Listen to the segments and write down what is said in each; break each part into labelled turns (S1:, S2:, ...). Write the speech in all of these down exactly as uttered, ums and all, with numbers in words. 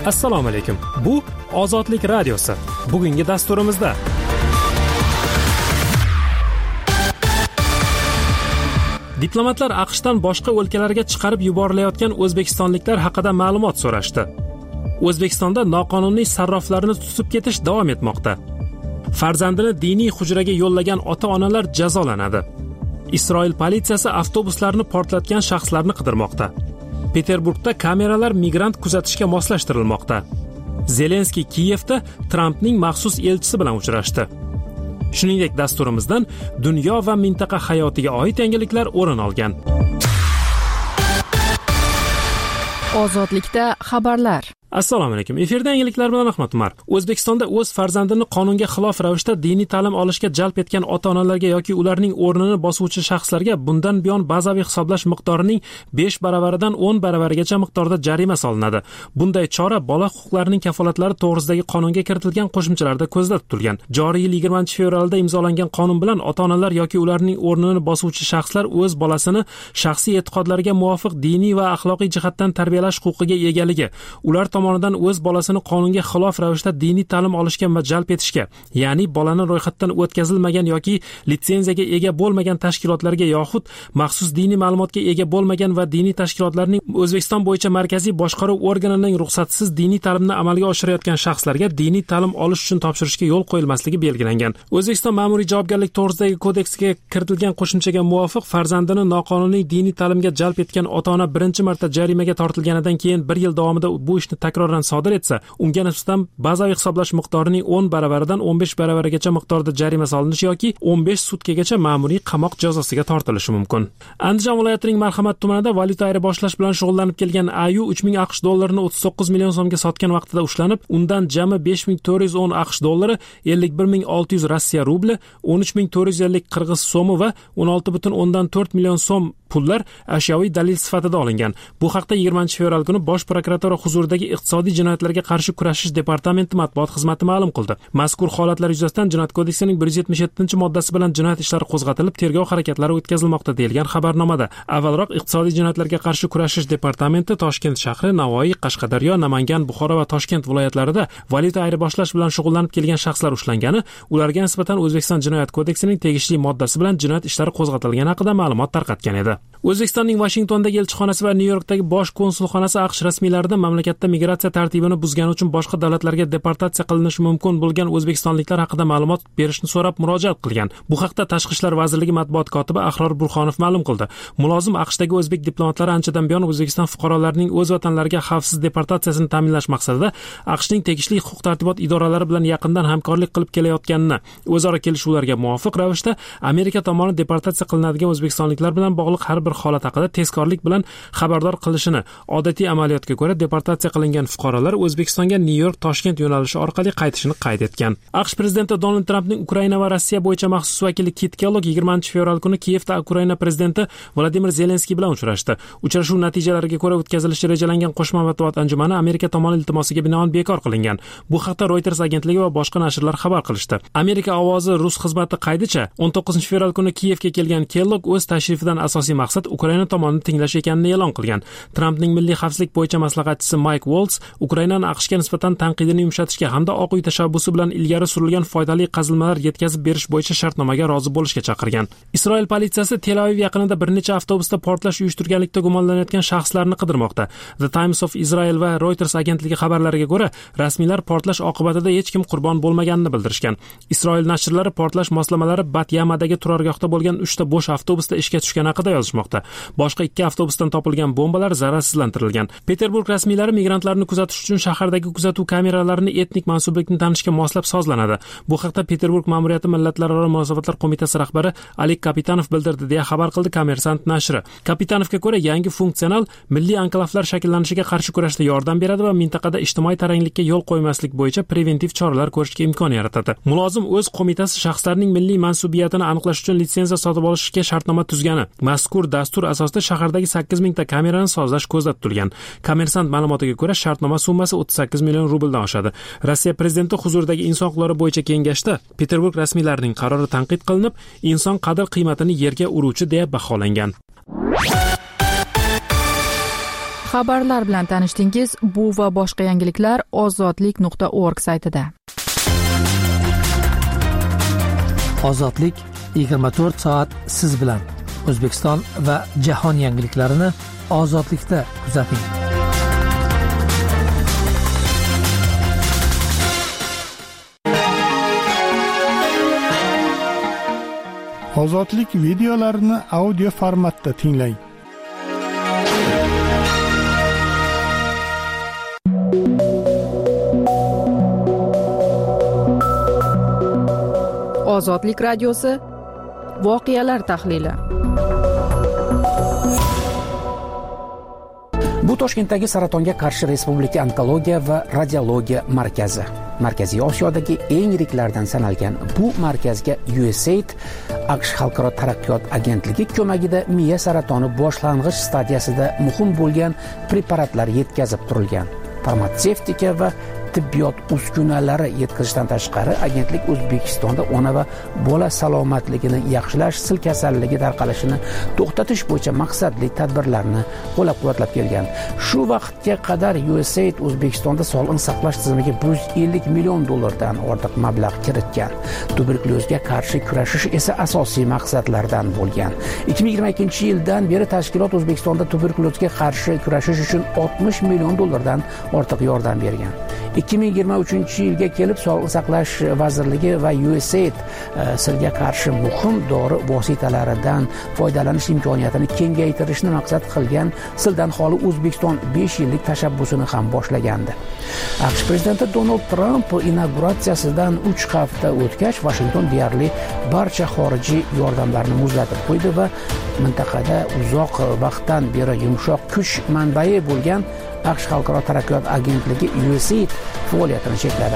S1: Assalomu alaykum. Bu Ozodlik radiosi. Bugungi dasturimizda diplomatlar AQShdan boshqa o'lkalarga chiqarib yuborilayotgan o'zbekistonliklar haqida ma'lumot so'rashdi. O'zbekistonda noqonuniy sarroflarni tutib ketish davom etmoqda. Farzandini diniy hujraga yo'llagan ota-onalar jazolanadi. Isroil politsiyasi avtobuslarni portlatgan shaxslarni qidirmoqda. Peterburgda kameralar migrant kuzatishga moslashtirilmoqda. Zelenskiy Kiyevda Trampning maxsus elchisi bilan uchrashdi. Shuningdek, dasturimizdan dunyo va mintaqa hayotiga oid yangiliklar o'rin olgan.
S2: Ozodlikda xabarlar.
S1: Assalomu alaykum. Efirda yangiliklar bilan Ahmad Umar. O'zbekistonda o'z farzandini qonunga xilof ravishda diniy ta'lim olishga jalb etgan ota-onalarga yoki ularning o'rnini bosuvchi shaxslarga bundan buyon bazaviy hisoblash miqdorining besh baravaridan o'n baravarigacha miqdorda jarima solinadi. Bunday chora bola huquqlarining kafolatlari to'g'risidagi qonunga kiritilgan qo'shimchalarda ko'zda tutilgan. Joriy yil yigirmanchi fevralda imzolangan qonun bilan ota-onalar yoki ularning o'rnini bosuvchi shaxslar o'z bolasini shaxsiy e'tiqodlariga muvofiq diniy va axloqiy jihatdan tarbiyalash huquqiga egaligi, ular tomonidan o'z bolasini qonunga xilof ravishda diniy ta'lim olishga jalb etishga, ya'ni bolani ro'yxatdan o'tkazilmagan yoki litsenziyaga ega bo'lmagan tashkilotlarga yoxud maxsus diniy ma'lumotga ega bo'lmagan va diniy tashkilotlarning O'zbekiston bo'yicha markaziy boshqaruv organining ruxsatsiz diniy ta'limni amalga oshirayotgan shaxslarga diniy ta'lim olish uchun topshirishga yo'l qo'yilmasligi belgilangan. O'zbekiston ma'muriy javobgarlik to'g'risidagi kodeksiga kiritilgan qo'shimchaga muvofiq farzandini noqonuniy diniy ta'limga jalb etgan ota-ona birinchi marta jarimaga tortilganidan keyin bir yil davomida bu ishni takroran sodir etsa, unga nisbatan bazaviy hisoblash miqdorining o'n baravaridan o'n besh baravarigacha miqdorda jarima solinishi yoki o'n besh sutkagacha ma'muriy qamoq jazosiga tortilishi mumkin. Andijon viloyatining Marhamat tumanida valyuta ayirboshlash bilan shug'ullanib kelgan A Y U uch ming AQSh dollarini o'ttiz to'qqiz million so'mga sotgan vaqtida ushlanib, undan jami besh ming to'rt yuz o'n AQSh dollari, ellik bir ming olti yuz Rossiya rubli, o'n uch ming to'rt yuz ellik qirg'iz so'mi va o'n olti butun o'ndan to'rt million so'm pullar ashyoviy dalil sifatida olingan. Bu haqda yigirmanchi fevral kuni Bosh prokuratura huzuridagi iqtisodiy jinoyatlarga qarshi kurashish departamenti matbuot xizmati ma'lum qildi. Mazkur holatlar yuzasidan Jinoyat kodeksining bir yuz yetmish yettinchi moddasi bilan jinoyat ishlari qo'zg'atilib, tergov harakatlari o'tkazilmoqda deyilgan xabarnomada. Avvalroq iqtisodiy jinoyatlarga qarshi kurashish departamenti Toshkent shahri, Navoiy, Qashqadaryo, Namangan, Buxoro va Toshkent viloyatlarida valyuta ayirboshlash bilan shug'ullanib kelgan shaxslar ushlangani, ularga nisbatan O'zbekiston Jinoyat kodeksining tegishli moddasi bilan jinoyat ishlari qo'zg'atilgani haqida ma'lumot tarqatgan edi. O'zbekistonning Vashingtondagi elchixonasi va Nyu-Yorkdagi bosh konsulxonasi AQSh rasmiylaridan mamlakatda migratsiya tartibini buzgani uchun boshqa davlatlarga deportatsiya qilinishi mumkin bo'lgan o'zbekistonliklar haqida ma'lumot berishni so'rab murojaat qilgan. Bu haqda Tashqi ishlar vazirligi matbuot kotibi Ahror Burxonov ma'lum qildi. Mulozim AQShdagi o'zbek diplomatlari anchadan buyon O'zbekiston fuqarolarining o'z vatanlariga xavfsiz deportatsiyasini ta'minlash maqsadida AQShning tegishli huquq-tartibot idoralari bilan yaqindan hamkorlik qilib kelayotganini, o'zaro kelishuvlarga muvofiq ravishda Amerika tomonidan deportatsiya qilinadigan o'zbekistonliklar bilan bog'liq har bir holat haqida tezkorlik bilan xabardor qilishini, odatiy amaliyotga ko'ra deportatsiya qilingan fuqarolar O'zbekistonga Nyu-York, Toshkent yo'nalishi orqali qaytishini qayd etgan. AQSh prezidenti Donald Trampning Ukraina va Rossiya bo'yicha maxsus vakili Kit Kellogg yigirmanchi fevral kuni Kiyevda Ukraina prezidenti Vladimir Zelenskiy bilan uchrashdi. Uchrashuv natijalariga ko'ra o'tkazilishi rejalangan qo'shma matbuot anjumani Amerika tomoni iltimosiga binoan bekor qilingan. Bu haqda Reuters agentligi va boshqa nashrlar xabar qilishdi. Amerika ovozi Rus xizmati qaydicha o'n to'qqizinchi fevral kuni Kiyevga kelgan Kellogg o'z tashrifidan asosiy maqsad Ukraina tomonini tinglash ekanini e'lon qilgan. Trampning milliy xavfsizlik bo'yicha maslahatchisi Mike Waltz Ukrainani AQShga nisbatan tanqidini yumshatishga hamda Oq uy tashabbusi bilan ilgari surilgan foydali qazilmalar yetkazib berish bo'yicha shartnomaga rozi bo'lishga chaqirgan. Isroil politsiyasi Tel Aviv yaqinida bir necha avtobusda portlash uyushtirganlikda gumonlanayotgan shaxslarni qidirmoqda. The Times of Israel va Reuters agentligi xabarlariga ko'ra, rasmiylar portlash oqibatida hech kim qurbon bo'lmaganini bildirishgan. Isroil nashrlari portlash moslamalari Bat-Yamadagi turargohda bo'lgan uchta bo'sh avtobusda ishga tushgani haqida yozishmoqda. Boshqa ikki avtobusdan topilgan bombalar zararsizlantirilgan. Peterburg rasmiylari migrantlarni kuzatish uchun shahardagi kuzatuv kameralarini etnik mansublikni tanishga moslab sozlanadi. Bu haqda Peterburg ma'muriyati millatlararo munosabatlar qo'mitasi rahbari Alik Kapitanov bildirdi deya xabar qildi Kommersant nashri. Kapitanovga ko'ra, yangi funksional milliy anklavlar shakllanishiga qarshi kurashda yordam beradi va mintaqada ijtimoiy taranglikka yo'l qo'ymaslik bo'yicha preventiv choralar ko'rishga imkon yaratadi. Mulozim o'z qo'mitasi shaxslarning milliy mansubiyatini aniqlash uchun litsenziya sotib olishga shartnoma tuzgani. Mazkur dastur asosida shahardagi sakkiz mingta kamerani sozlash ko'zda tutilgan. Kommersant ma'lumotiga ko'ra, shartnoma summasi o'ttiz sakkiz million rubldan oshadi. Rossiya prezidenti huzuridagi inson huquqlari bo'yicha kengashda Peterburg rasmiylarining qarori tanqid qilinib, inson qadr-qiymatini yerga uruvchi deya baholangan.
S2: Xabarlar bilan tanishdingiz. Bu va boshqa yangiliklar ozodlik nuqta org saytida.
S3: Ozodlik yigirma to'rt soat siz bilan. O'zbekiston va jahon yangiliklarini ozodlikda kuzating.
S4: Ozodlik videolarini audio formatda tinglang.
S2: Ozodlik radiosi voqealar tahlili.
S5: Bu Toshkentdagi saratonga qarshi Respublika onkologiya va radiologiya markazi. Markaziy Osiyodagi eng yiriklardan sanalgan bu markazga U S A I D AQSh Xalqaro taraqqiyot agentligi ko'magida miya saratoni boshlang'ich stadiyasida muhim bo'lgan preparatlar yetkazib turilgan. Farmatsevtika va tibbiyot uskunalari yetkazishdan tashqari agentlik O'zbekistonda ona va bola salomatligini yaxshilash, sil kasalligi tarqalishini to'xtatish bo'yicha maqsadli tadbirlarni qo'llab-quvvatlab kelgan. Shu vaqtga qadar U S A I D O'zbekistonda sog'liqni saqlash tizimiga bir yuz ellik million dollardan ortiq mablag' kiritgan. Tuberkulozga qarshi kurashish esa asosiy maqsadlardan bo'lgan. ikki ming yigirma ikkinchi yildan beri tashkilot O'zbekistonda tuberkulozga qarshi kurashish uchun oltmish million dollardan ortiq yordam bergan. ikki ming yigirma uchinchi yilga kelib Sog'liqni saqlash vazirligi va U S A I D silga qarshi muhim dori vositalaridan foydalanish imkoniyatini kengaytirishni maqsad qilgan sildan xoli O'zbekiston besh yillik tashabbusini ham boshlagandi. AQSh prezidenti Donald Tramp inauguratsiyasidan uch hafta o'tgach Washington deyarli barcha xorijiy yordamlarni muzlatib qo'ydi va mintaqada uzoq vaqtdan beri yumshoq kuch manbai bo'lgan AQSh Xalqaro taraqqiyot agentligi U S A I D faoliyatini chekladi.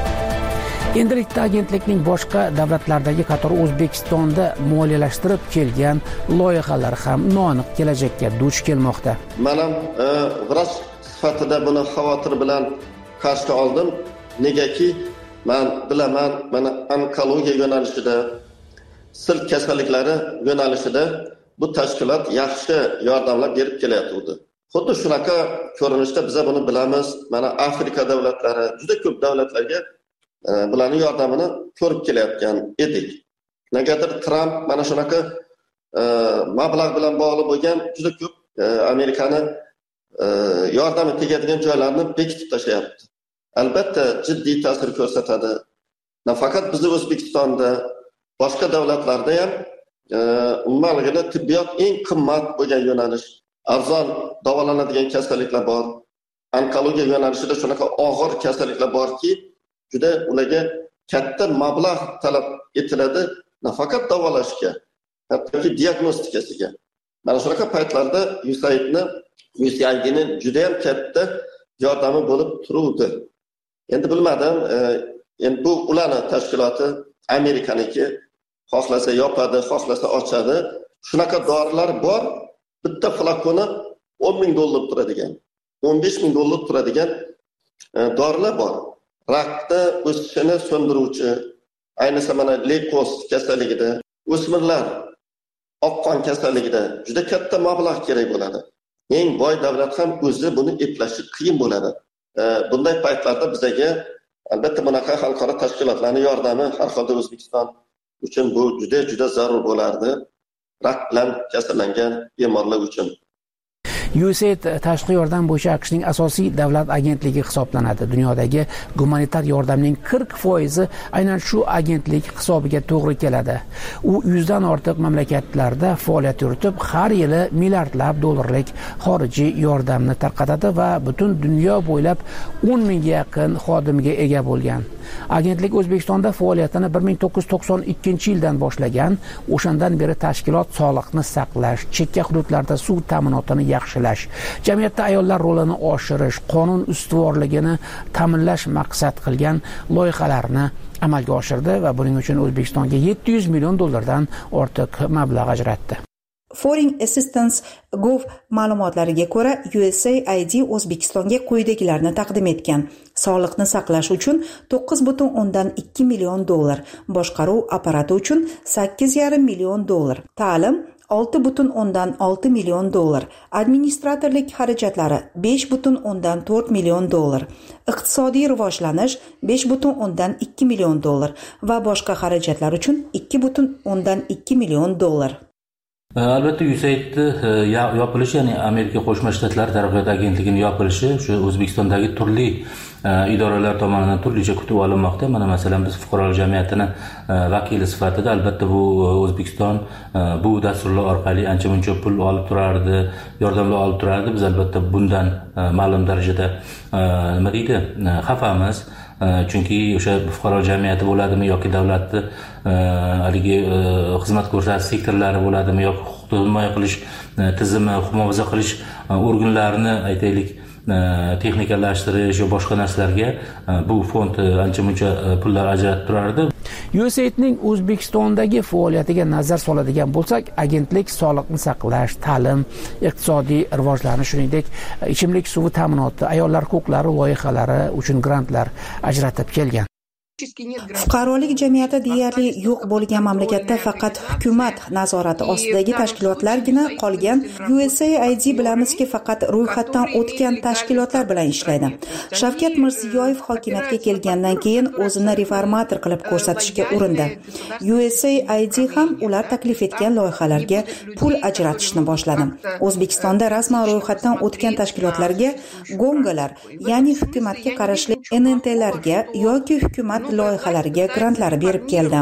S5: Endilikda agentlikning boshqa davlatlardagi qatori O'zbekistonda moliyalashtirib kelgan loyihalar ham noaniq kelajakka duch kelmoqda.
S6: Men ham vrach sifatida buni xavotir bilan qarshi oldim. Negaki, men bilaman, mana onkologiya yo'nalishida, sil kasalliklari yo'nalishida bu tashkilot yaxshi yordamlar berib kelyapti. Xuddi shunaqa ko'rinishda biz buni bilamiz. Mana Afrika davlatlari, juda ko'p davlatlarga e, bularning yordamini ko'rib kelayotgan edik. Negadir Tramp mana shunaqa e, mablag' bilan bog'liq bo'lgan juda ko'p e, Amerikani e, yordami tegadigan joylarni bekitib tashlayapti. Albatta jiddiy ta'sir ko'rsatadi. Nafaqat bizning O'zbekistonda, boshqa davlatlarda ham e, umuman tibbiyot eng qimmat bo'lgan yo'nalish. Arzon davolanadigan kasalliklar bor. Onkologiya yo'nalishida shunaqa og'ir kasalliklar borki, juda ularga katta mablag' talab etiladi, nafaqat davolashga, hattoki diagnostikasiga. Mana shunaqa paytlarda U S A I Dni, U S A I Dning juda ham katta yordami bo'lib turuvdi. Endi bilmadim, e, endi bu ularning tashkiloti Amerikaniki, xohlasa yopadi, xohlasa ochadi. Shunaqa dorilar bor. Bitta flakoni o'n ming dollar turadigan, o'n besh ming dollar turadigan e, dorilar bor. Rakni o'sishini so'ndiruvchi, ayniqsa mana leykoz kasalligida, o'smirlar oq qon kasalligida juda katta mablag' kerak bo'ladi. Eng boy davlat ham o'zi buni eplashi qiyin bo'ladi. E, bunday paytlarda bizga albatta bunaqa xalqaro tashkilotlarning yordami har holda O'zbekiston uchun bu juda juda zarur bo'lardi. Rak bilan kasallangan bemorlar uchun.
S5: U S A I D tashqi yordam bo'yicha AQShning asosiy davlat agentligi hisoblanadi. Dunyodagi gumanitar yordamning qirq foizi aynan shu agentlik hisobiga to'g'ri keladi. U yuzdan ortiq mamlakatlarda faoliyat yuritib, har yili milliardlab dollarlik xorijiy yordamni tarqatadi va butun dunyo bo'ylab o'n mingga yaqin xodimga ega bo'lgan. Agentlik O'zbekistonda faoliyatini bir ming to'qqiz yuz to'qson ikkinchi yildan boshlagan. O'shandan beri tashkilot sog'liqni saqlash, chekka hududlarda suv ta'minotini yaxshilash, jamiyatda ayollar rolini oshirish, qonun ustuvorligini ta'minlash maqsad qilgan loyihalarni amalga oshirdi va buning uchun O'zbekistonga yetti yuz million dollardan ortiq mablag' ajratdi.
S7: Foreign Assistance Gov ma'lumotlariga ko'ra, U S A I D O'zbekistonga quyidagilarni taqdim etgan: sog'liqni saqlash uchun to'qqiz butun o'ndan ikki million dollar, boshqaruv apparati uchun sakkiz yarim million dollar, ta'lim olti butun o'ndan olti million dollar, administratorlik xarajatlari besh butun o'ndan to'rt million dollar, iqtisodiy rivojlanish besh butun o'ndan ikki million dollar va boshqa xarajatlar uchun ikki butun o'ndan ikki million dollar.
S8: Albatta U S A I Dni yopilishi, ya'ni Amerika Qo'shma Shtatlari taraqqiyot agentligining yopilishi shu O'zbekistondagi turli idoralar tomonidan turlicha kutib olinmoqda. Mana masalan biz fuqarolik jamiyatini vakili sifatida albatta bu O'zbekiston bu dasturlar orqali ancha muncha pul olib turardi, yordamlar olib turardi. Biz albatta bundan ma'lum darajada nima deydi, xafamiz. Chunki o'sha fuqarolik jamiyati bo'ladimi yoki davlatni haligi xizmat ko'rsatish sektorlari bo'ladimi yoki huquqni himoya qilish tizimi, huquq muhofaza qilish organlarini aytaylik texnikalashtirish va boshqa narsalarga bu fond ancha muncha pullar ajratib turardi.
S5: U S A I Dning O'zbekistondagi faoliyatiga nazar soladigan bo'lsak, agentlik sog'liqni saqlash, ta'lim, iqtisodiy rivojlanish, shuningdek ichimlik suvi ta'minoti, ayollar huquqlari loyihalari uchun grantlar ajratib kelgan.
S7: Fuqarolik jamiyati deyarli yo'q bo'lgan mamlakatda faqat hukumat nazorati ostidagi tashkilotlargina qolgan. U S A I D bilamizki, faqat ro'yxatdan o'tgan tashkilotlar bilan ishlaydi. Shavkat Mirziyoyev hokimiyatga kelgandan keyin o'zini reformator qilib ko'rsatishga urindi. U S A I D ham ular taklif etgan loyihalarga pul ajratishni boshladi. O'zbekistonda rasman ro'yxatdan o'tgan tashkilotlarga gongalar, ya'ni hukumatga qarashli N N T'larga yoki hukumat loyihalariga grantlar berib keldi.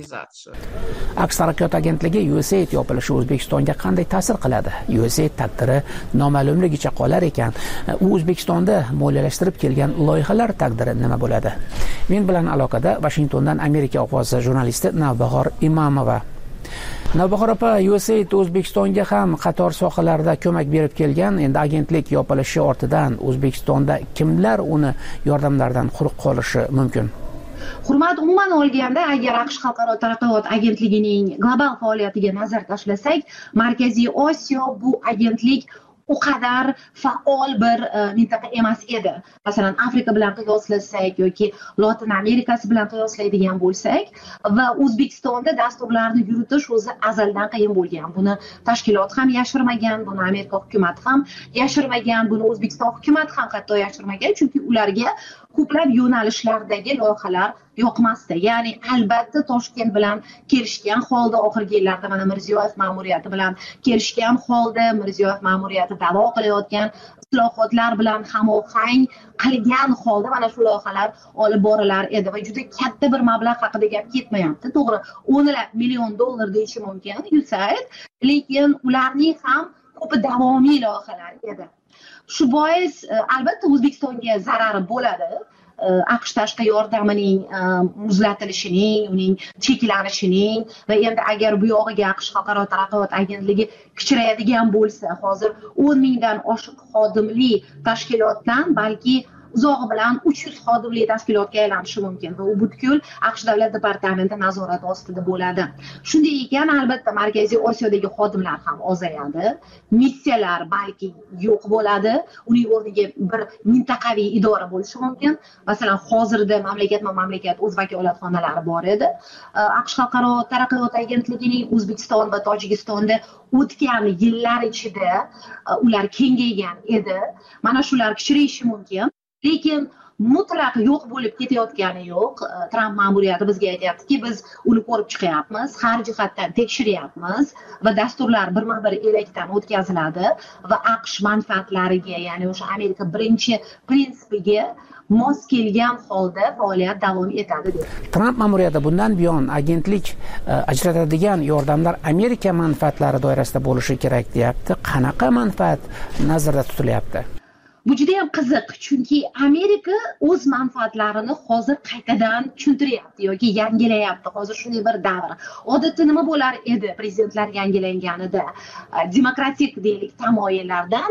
S5: Aqsh taraqqiyot agentligi U S A I D yopilishi O'zbekistonga qanday ta'sir qiladi? U S A I D taqdiri noma'lumligicha qolar ekan, u O'zbekistonda moliyalashtirib kelgan loyihalar taqdiri nima bo'ladi? Men bilan aloqada Washingtondan Amerika ovozi jurnalisti Navbahor Imamova. Navbahor opa, U S A I D O'zbekistonga ham qator sohalarda ko'mak berib kelgan. Endi agentlik yopilishi ortidan O'zbekistonda kimlar uni yordamlardan quruq qolishi mumkin?
S9: Hurmat, umuman olganda, agar Aqsh Xalqaro taraqqiyot agentligining global faoliyatiga nazar tashlasak, Markaziy Osiyo bu agentlik u qadar faol bir mintaqa emas edi. Masalan, Afrika bilan qiyoslasak yoki Lotin Amerikasi bilan qiyoslaydigan bo'lsak, va O'zbekistonda dasturlarni yuritish o'zi azaldan qiyin bo'lgan. Buni tashkilot ham yashirmagan, buni Amerika hukumati ham yashirmagan, buni O'zbekiston hukumati ham hatto yashirmagan, chunki ularga ko'plab yo'nalishlardagi loyihalar yoqmasdi. Ya'ni albatta Toshkent bilan kelishgan holda oxirgi yillarda mana Mirziyoyev ma'muriyati bilan kelishgan holda Mirziyoyev ma'muriyati da'vo qilayotgan islohotlar bilan hamohang qilgan holda mana shu loyihalar olib borilar edi va juda katta bir mablag' haqida gap ketmayapti. To'g'ri, o'nlab million dollar deyishi mumkin U S A I D, lekin ularning ham ko'pi davomiy loyihalar edi. Shu bois albatta O'zbekistonga zarari bo'ladi. Aqsh tashqi yordamining muzlatilishining, uning cheklanishining va endi agar bu yog'iga Aqsh Xalqaro taraqqiyot agentligi kichrayadigan bo'lsa, hozir o'n mingdan oshiq xodimli tashkilotdan balki uzog'i bilan uch yuz xodimli tashkilotga aylanishi mumkin va u butkul Aqsh davlat departamenti nazorati ostida bo'ladi. Shunday ekan, albatta Markaziy Osiyodagi xodimlar ham ozayadi, missiyalar balki yo'q bo'ladi, uning o'rniga bir mintaqaviy idora bo'lishi mumkin. Masalan, hozirda mamlakat-mamlakat o'z vakolatxonalari bor edi. Aqsh Xalqaro taraqqiyot agentligining O'zbekiston va Tojikistonda o'tgan yillar ichida ular kengaygan edi. Mana shular kichrayishi mumkin. Lekin mutlaq yo'q bo'lib ketayotgani yo'q. Tramp ma'muriyati bizga aytayaptiki, biz uni ko'rib chiqyapmiz, har jihatdan tekshiryapmiz va dasturlar birma-bir elakdan o'tkaziladi va Aqsh manfaatlariga, ya'ni o'sha Amerika birinchi prinsipiga mos kelgan holda faoliyat davom etadi dedi.
S5: Tramp ma'muriyati bundan buyon agentlik ajratadigan yordamlar Amerika manfaatlari doirasida bo'lishi kerak deyapti. Qanaqa manfaat nazarda tutilyapti?
S9: Bu juda ham qiziq, chunki Amerika o'z manfaatlarini hozir qaytadan tushuntiryapti yoki yangilayapti. Hozir shunday bir davr. Odatda nima bo'lar edi prezidentlar yangilanganida? Demokratik deylik tamoyillardan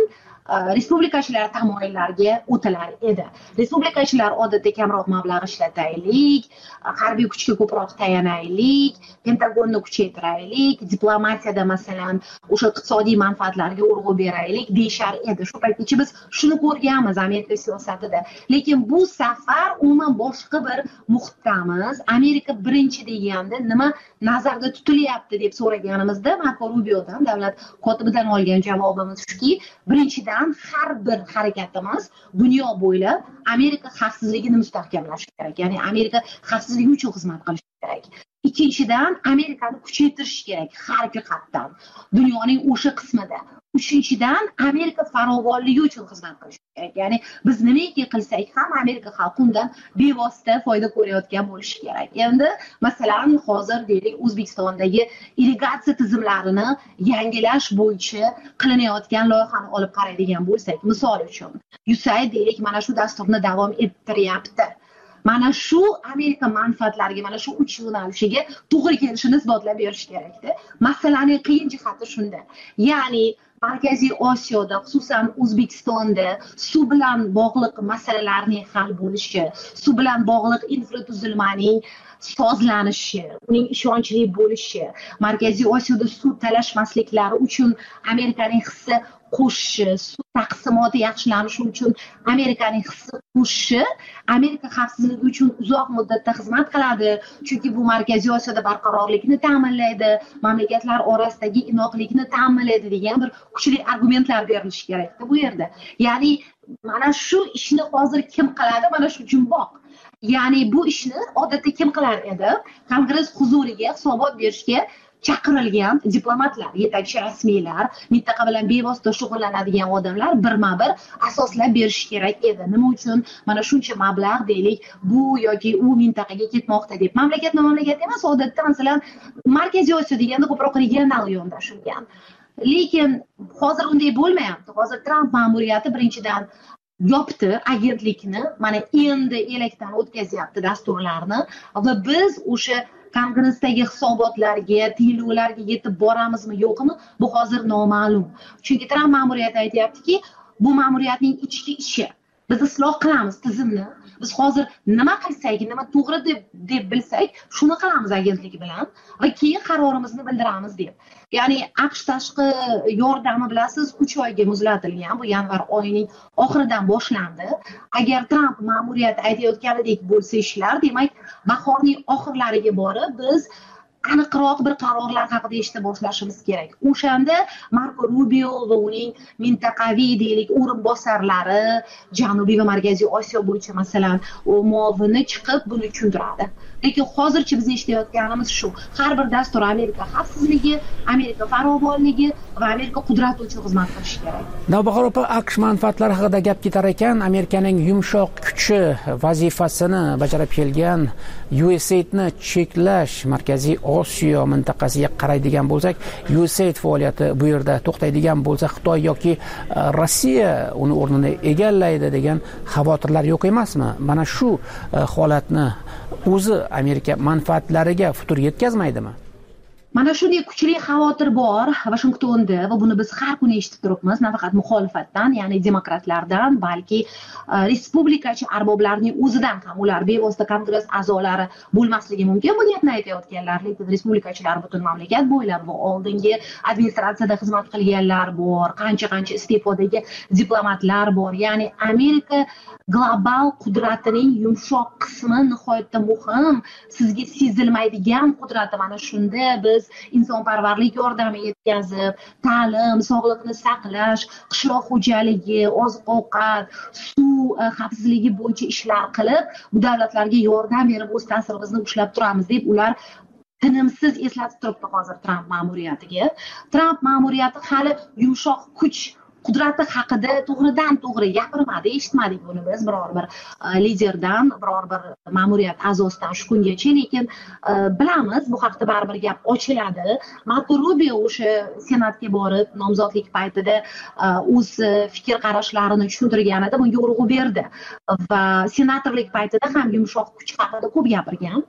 S9: respublikachilar tamoyillariga o'tilar edi. Respublikachilar odatda kamroq mablag' ishlataylik, harbiy kuchga ko'proq tayanaylik, Pentagonni kuchaytiraylik, diplomatiyada masalan o'sha iqtisodiy manfaatlarga urg'u beraylik deyishar edi. Shu paytgacha biz shuni ko'rganmiz Amerika siyosatida. Lekin bu safar umuman boshqa bir muhitdamiz. Amerika birinchi deganda nima nazarda tutilyapti deb so'raganimizda Marko Rubiodan, davlat kotibidan olgan javobimiz shuki, birinchidan har bir harakatimiz dunyo bo'ylab Amerika xavfsizligini mustahkamlash kerak. Ya'ni Amerika xavfsizligi uchun xizmat qilish kerak. Ikkinchidan Amerikani kuchaytirish kerak har jihatdan, dunyoning o'sha qismida. Uchinchidan Amerika farovonligi uchun xizmat qilish kerak. Ya'ni biz nimaki qilsak ham Amerika xalqi undan bevosita foyda ko'rayotgan bo'lishi kerak. Endi masalan hozir deylik O'zbekistondagi irrigatsiya tizimlarini yangilash bo'yicha qilinayotgan loyihani olib qaraydigan bo'lsak, misol uchun U S A I D deylik mana shu dasturni davom ettiryapti. Mana shu Amerika manfaatlariga, mana shu uch yo'nalishiga to'g'ri kelishini isbotlab berish kerakda. Masalaning qiyin jihati shunda. Ya'ni Markaziy Osiyoda, xususan O'zbekistonda suv bilan bog'liq masalalarning hal bo'lishi, suv bilan bog'liq infratuzilmaning sozlanishi, uning ishonchli bo'lishi, Markaziy Osiyoda suv talashmasliklari uchun Amerikaning hissi qo'shishi, suv taqsimoti yaxshilanishi uchun Amerikaning hissi qo'shishi Amerika xavfsizligi uchun uzoq muddatda xizmat qiladi, chunki bu Markaziy Osiyoda barqarorlikni ta'minlaydi, mamlakatlar orasidagi inoqlikni ta'minlaydi degan bir kuchli argumentlar berilishi kerakda bu yerda. Ya'ni mana shu ishni hozir kim qiladi? Mana shu jumboq. Ya'ni bu ishni odatda kim qilar edi? Kongress huzuriga hisobot berishga chaqirilgan diplomatlar, yetakchi rasmiylar, mintaqa bilan bevosita shug'ullanadigan odamlar birma-bir asoslab berish kerak edi. Nima uchun mana shuncha mablag' deylik bu yoki u mintaqaga ketmoqda deb. Mamlakatma mamlakat emas, odatda masalan Markaziy Osiyo deganda ko'proq regional yondashilgan. Lekin hozir unday bo'lmayapti. Hozir Tramp ma'muriyati birinchidan yopdi agentlikni, mana endi elakdan o'tkazyapti dasturlarni va biz o'sha Kongressdagi hisobotlarga, tiyiluvlarga yetib boramizmi, yo'qmi, bu hozir noma'lum. Chunki Tramp ma'muriyati aytayaptiki, bu ma'muriyatning ichki ishi. Biz isloh qilamiz tizimni. Biz hozir nima qilsak, nima to'g'ri deb deb bilsak, shuni qilamiz agentlik bilan va keyin qarorimizni bildiramiz deb. Ya'ni AQSh tashqi yordami bilasiz uch oyga muzlatilgan. Bu yanvar oyining oxiridan boshlandi. Agar Tramp ma'muriyati aytayotganidek bo'lsa ishlar, demak, bahorning oxirlariga borib biz aniqroq bir qarorlar haqida eshita boshlashimiz kerak. O'shanda Marko Rubio va uning mintaqaviy deylik o'rinbosarlari Janubiy va Markaziy Osiyo bo'yicha masalan muovini chiqib buni tushuntiradi. Lekin hozircha biz eshitayotganimiz shu. Har bir dastur Amerika xavfsizligi, Amerika farovonligi va Amerika qudrati uchun xizmat qilishi kerak.
S5: Navbahor opa, AQSh manfaatlari haqida gap ketar ekan, Amerikaning yumshoq kuchi vazifasini bajarib kelgan U S A I D ni cheklash Markaziy Osiyo mintaqasiga qaraydigan bo'lsak, U S A I D faoliyati bu yerda to'xtaydigan bo'lsa, Xitoy yoki Rossiya uni o'rnini egallaydi degan xavotirlar yo'q emasmi? Mana shu holatni o'zi Amerika manfaatlariga futur yetkazmaydimi?
S9: Mana shunday kuchli xavotir bor Washingtonda va buni biz har kuni eshitib turibmiz, nafaqat muxolifatdan, ya'ni demokratlardan, balki respublikachi arboblarning o'zidan ham. Ular bevosita kongress a'zolari bo'lmasligi mumkin bu gapni aytayotganlar, lekin respublikachilar butun mamlakat bo'ylab va oldingi administratsiyada xizmat qilganlar bor, qancha-qancha iste'fodagi diplomatlar bor. Ya'ni Amerika global qudratining yumshoq qismi nihoyatda muhim, sizga sezilmaydigan qudrati. Mana shunda biz insonparvarlik yordami yetkazib, ta'lim, sog'liqni saqlash, qishloq xo'jaligi, oziq-ovqat, suv xavfsizligi bo'yicha ishlar qilib, bu davlatlarga yordam berib o'z ta'sirimizni ushlab turamiz deb ular tinimsiz eslatib turibdi hozir Tramp ma'muriyatiga. Tramp ma'muriyati hali yumshoq kuch qudrati haqida to'g'ridan to'g'ri gapirmadi, eshitmadik buni biz biror bir liderdan, biror bir ma'muriyat a'zosidan shu kungacha, lekin bilamiz bu haqda baribir gap ochiladi. Marko Rubio o'sha senatga borib nomzodlik paytida o'z fikr qarashlarini tushuntirganida bunga urg'u berdi va senatorlik paytida ham yumshoq kuch haqida ko'p gapirgan.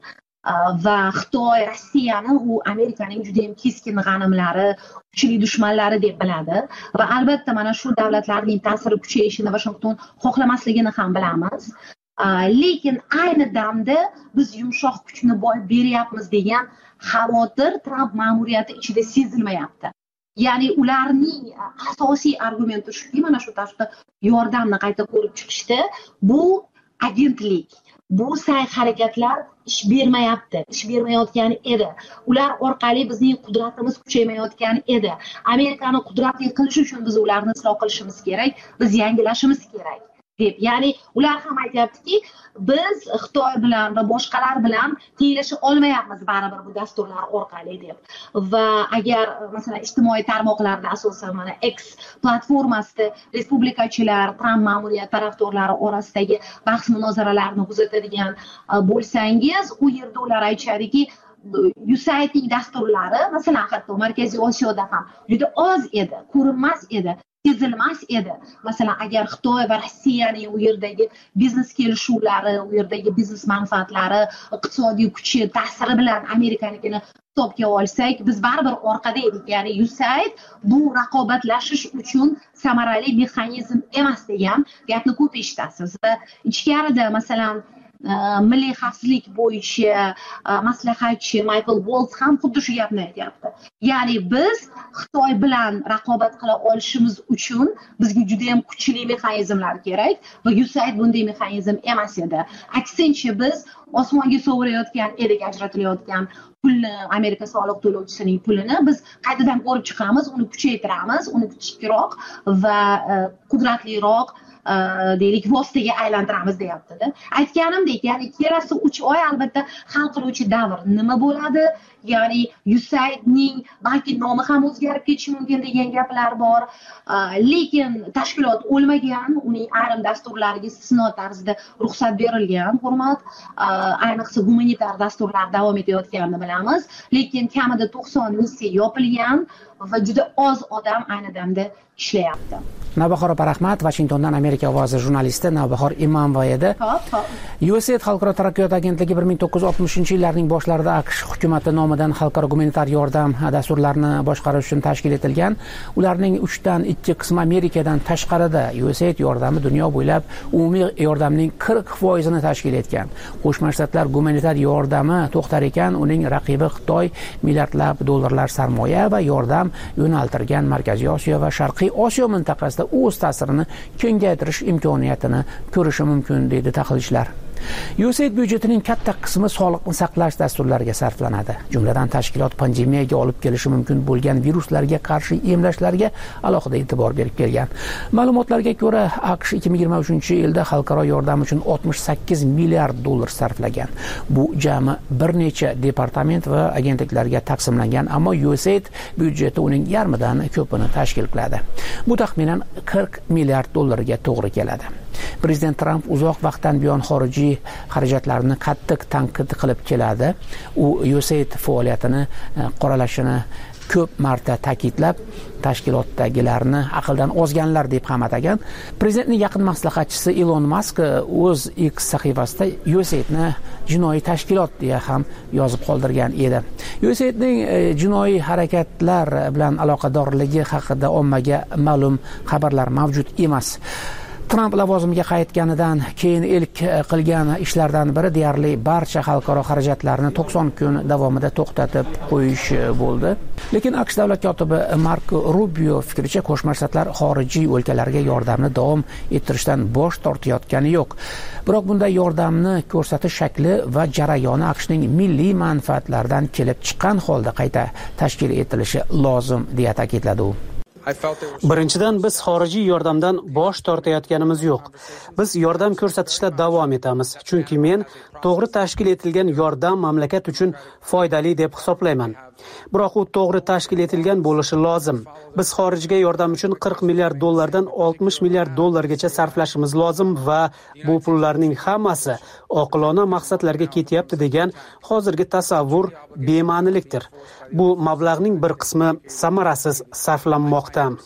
S9: va Xitoy Rossiyani u Amerikaning juda ham keskin g'animlari, kuchli dushmanlari deb biladi va albatta mana shu davlatlarning ta'siri kuchayishini Washington xohlamasligini ham bilamiz. Lekin ayni damda biz yumshoq kuchni boy beryapmiz degan xavotir Trump ma'muriyati ichida sezilmayapti. Ya'ni ularning asosiy argumenti shuki, mana shu tashqi yordamni qayta ko'rib chiqishdi. Bu agentlik, bu sa'y-harakatlar ish bermayapti, ish bermayotgan edi. Ular orqali bizning qudratimiz kuchaymayotgan edi. Amerikani qudratli qilish uchun biz ularni isloh qilishimiz kerak, biz yangilashimiz kerak deb. Ya'ni ular ham aytayaptiki, biz Xitoy bilan va boshqalar bilan tenglasha olmayapmiz baribir bu dasturlar orqali deb. Va agar masalan ijtimoiy tarmoqlarda asosan mana X platformasida respublikachilar, Trump ma'muriyati tarafdorlari orasidagi bahs munozaralarni kuzatadigan bo'lsangiz, u yerda ular aytishadiki, U S A I Dning dasturlari masalan hatto Markaziy Osiyoda ham juda oz edi, ko'rinmas edi, sezilmas edi. Masalan, agar Xitoy va Rossiyaning u yerdagi biznes kelishuvlari, u yerdagi biznes manfaatlari, iqtisodiy kuchi, ta'siri bilan Amerikanikini hisobga olsak, biz baribir orqada edik. Ya'ni U S A I D bu raqobatlashish uchun samarali mexanizm emas degan gapni ko'p eshitasiz. Va ichkarida masalan milliy xavfsizlik bo'yicha maslahatchi Michael Waltz ham xuddi shu gapni aytyapti. Ya'ni biz Xitoy bilan raqobat qila olishimiz uchun bizga juda ham kuchli mexanizmlar kerak va U S A I D bunday mexanizm emas edi. Aksincha biz osmonga sovurayotgan edik ajratilayotgan pulni, Amerika soliq to'lovchisining pulini biz qaytadan ko'rib chiqamiz, uni kuchaytiramiz, uni kichikroq va qudratliroq deylik vositaga aylantiramiz deyapti-da. Aytganimdek, ya'ni kelasi uch oy albatta hal qiluvchi davr nima bo'ladi? Ya'ni U S A I Dning balki nomi ham o'zgarib ketishi mumkin degan gaplar bor. Lekin tashkilot o'lmagan, uning ayrim dasturlariga istisno tarzda ruxsat berilgan, hurmat. Ayniqsa gumanitar dasturlar davom etayotganini bilamiz, lekin kamida to'qson missiya yopilgan va juda oz odam ayni damda ishlayapti.
S5: Navbahor Rahmat, Washingtondan Amerika ovozi jurnalisti Navbahor Imamova edi. U S A I D Xalqaro taraqqiyot agentligi bir ming to'qqiz yuz oltmishinchi yillarning boshlarida AQSh hukumati nomidan xalqaro gumanitar yordam dasturlarini boshqarish uchun tashkil etilgan. Ularning uchdan ikki qismi Amerikadan tashqarida. U S A I D yordami dunyo bo'ylab umumiy yordamning qirq foizini tashkil etgan. Qo'shma Shtatlar gumanitar yordami to'xtar ekan, uning raqibi Xitoy milliardlab dollarlar sarmoya va yordam yo'naltirgan Markaziy Osiyo va Sharqiy Osiyo mintaqasida o'z ta'sirini kengaytirish imkoniyatini ko'rishi mumkin deydi tahlilchilar. U S A I D byudjetining katta qismi sog'liqni saqlash dasturlariga sarflanadi. Jumladan tashkilot pandemiyaga olib kelishi mumkin bo'lgan viruslarga qarshi emlashlarga alohida e'tibor berib kelgan. Ma'lumotlarga ko'ra, AQSh ikki ming yigirma uchinchi yilda xalqaro yordam uchun oltmish sakkiz milliard dollar sarflagan. Bu jami bir necha departament va agentliklarga taqsimlangan, ammo U S A I D byudjeti uning yarmidan ko'pini tashkil qiladi. Bu taxminan qirq milliard dollarga to'g'ri keladi. Prezident Trump uzoq vaqtdan buyon xorijiy xarajatlarni qattiq tanqid qilib keladi. U U S A I D faoliyatini qoralashini ko'p marta ta'kidlab, tashkilotdagilarni aqldan ozganlar deb ham atagan. Prezidentning yaqin maslahatchisi Elon Musk o'z X sahifasida U S A I Dni jinoiy tashkilot deya ham yozib qoldirgan edi. U S A I Dning jinoiy harakatlar bilan aloqadorligi haqida ommaga ma'lum xabarlar mavjud emas. Trump lavozimga qaytganidan keyin ilk qilgan ishlardan biri deyarli barcha xalqaro xarajatlarni to'qson kun davomida to'xtatib qo'yish bo'ldi. Lekin AQSh davlat kotibi Marko Rubio fikricha, Qo'shma Shtatlar xorijiy o'lkalarga yordamni davom ettirishdan bosh tortayotgani yo'q. Biroq bunday yordamni ko'rsatish shakli va jarayoni AQShning milliy manfaatlaridan kelib chiqqan holda qayta tashkil etilishi lozim deya ta'kidladi u.
S10: Birinchidan, biz xorijiy yordamdan bosh tortayotganimiz yo'q. Biz yordam ko'rsatishda davom etamiz, chunki men to'g'ri tashkil etilgan yordam mamlakat uchun foydali deb hisoblayman. Biroq u to'g'ri tashkil etilgan bo'lishi lozim. Biz xorijga yordam uchun qirq milliard dollardan oltmish milliard dollargacha sarflashimiz lozim va bu pullarning hammasi oqilona maqsadlarga ketyapti degan hozirgi tasavvur bema'nilikdir. Bu mablag'ning bir qismi samarasiz sarflanmoqda.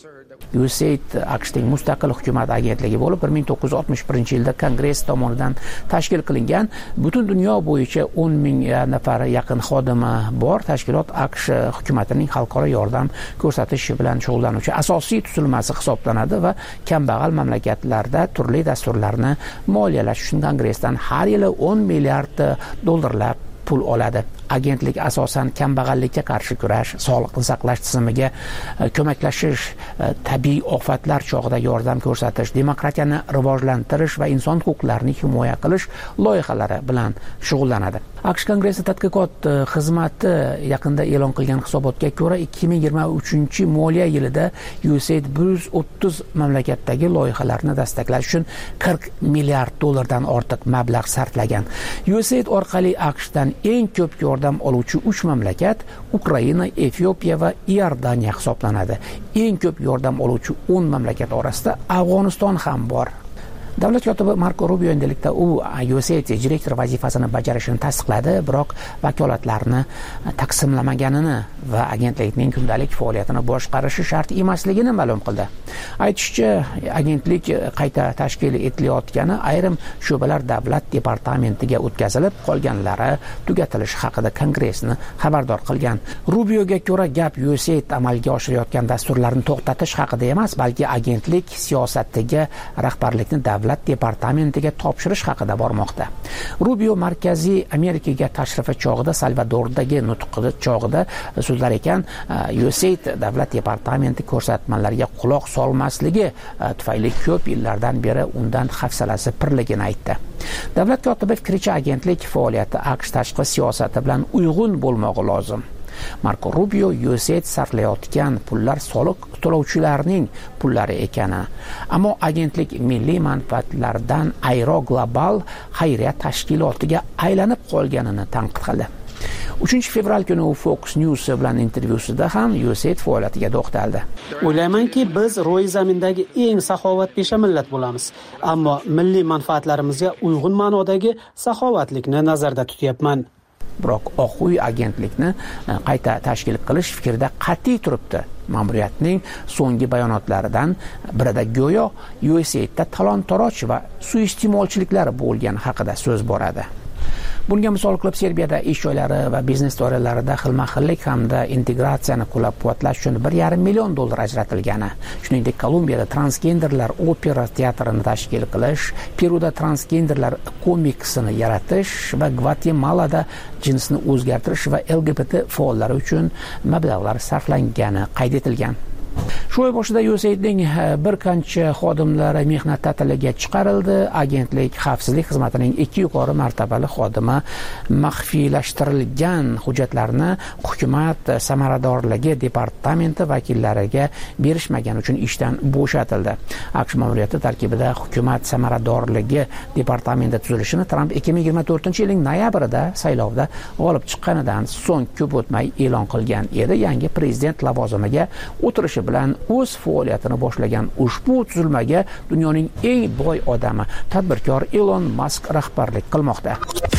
S5: U S A I D AQShning mustaqil hukumat agentligi bo'lib bir ming to'qqiz yuz oltmish birinchi yilda Kongress tomonidan tashkil qilingan. Butun dunyo bo'yicha o'n ming nafar yaqin xodimi bor tashkilot AQSh hukumatining xalqaro yordam ko'rsatish bilan shug'ullanuvchi asosiy tuzilmasi hisoblanadi va kambag'al mamlakatlarda turli dasturlarni moliyalash uchun Kongressdan har yili o'n milliard dollarlab pul oladi. Agentlik asosan kambag'allikka qarshi kurash, sog'liqni saqlash tizimiga ko'maklashish, tabiiy ofatlar chog'ida yordam ko'rsatish, demokratiyani rivojlantirish va inson huquqlarini himoya qilish loyihalari bilan shug'ullanadi. AQSh Kongressi tadqiqot xizmati yaqinda e'lon qilgan hisobotga ko'ra ikki ming yigirma uchinchi moliya yilida U S A I D bir yuz o'ttiz mamlakatdagi loyihalarni dastaqlash uchun qirq milliard dollardan ortiq mablag' sarflagan. U S A I D orqali AQShdan eng ko'p yordam oluvchi uch mamlakat Ukraina, Efiopiya va Iordaniya hisoblanadi. Eng ko'p yordam oluvchi o'n mamlakat orasida Afg'oniston ham bor. Davlat kotibi Marko Rubio endilikda u U S A I D direktor vazifasini bajarishini tasdiqladi, biroq vakolatlarni taqsimlamaganini va agentlikning kundalik faoliyatini boshqarishi shart emasligini ma'lum qildi. Aytishicha, agentlik qayta tashkil etilayotgani ayrim sho'balar davlat departamentiga o'tkazilib, qolganlari tugatilishi haqida Kongressni xabardor qilgan. Rubioga ko'ra gap U S A I D amalga oshirayotgan dasturlarni to'xtatish haqida emas, balki agentlik siyosatiga rahbarlikni davlat davlat departamentiga topshirish haqida bormoqda. Rubio Markaziy Amerikaga tashrifi chog'ida Salvadordagi nutqi chog'ida so'zlar ekan, U S A I D davlat departamenti ko'rsatmalariga quloq solmasligi tufayli ko'p yillardan beri undan hafsalasi pirligini aytdi. Davlat kotibi fikricha, agentlik faoliyati AQSh tashqi siyosati bilan uyg'un bo'lmog'i lozim. Marko Rubio U S A I D sarflayotgan pullar soliq to'lovchilarning pullari ekani, ammo agentlik milliy manfaatlardan ayro global xayriya tashkilotiga aylanib qolganini tanqid qildi. uchinchi fevral kuni u Fox News bilan intervyusida ham U S A I D faoliyatiga to'xtaldi.
S10: O'ylaymanki, biz ro'yi zamindagi eng saxovatpesha millat bo'lamiz, ammo milliy manfaatlarimizga uyg'un ma'nodagi saxovatlikni nazarda tutyapman.
S5: Biroq Oq uy agentlikni qayta tashkil qilish fikrida qat'iy turibdi. Ma'muriyatning so'nggi bayonotlaridan birida go'yo U S A I Dda talon-toroj va suiiste'molchiliklar bo'lgani haqida so'z boradi. Bunga misol qilib Serbiyada ish joylari va biznes doiralarida xilma-xillik hamda integratsiyani qo'llab-quvvatlash uchun bir yarim million dollar ajratilgani, shuningdek Kolumbiyada transgenderlar opera teatrini tashkil qilish, Peruda transgenderlar komiksini yaratish va Gvatemalada jinsni o'zgartirish va L G B T faollari uchun mablag'lar sarflangani qayd etilgan. Shu oy boshida U S A I Dning bir qancha xodimlari mehnat ta'tiliga chiqarildi. Agentlik xavfsizlik xizmatining ikki yuqori martabali xodimi maxfiylashtirilgan hujjatlarni hukumat samaradorligi departamenti vakillariga berishmagani uchun ishdan bo'shatildi. AQSh ma'muriyati tarkibida hukumat samaradorligi departamenti tuzilishini Trump ikki ming yigirma to'rtinchi yilning noyabrida saylovda g'olib chiqqanidan so'ng ko'p o'tmay e'lon qilgan edi. Yangi prezident lavozimiga o'tirishi bilan o'z faoliyatini boshlagan ushbu tuzilmaga dunyoning eng boy odami tadbirkor Elon Musk rahbarlik qilmoqda.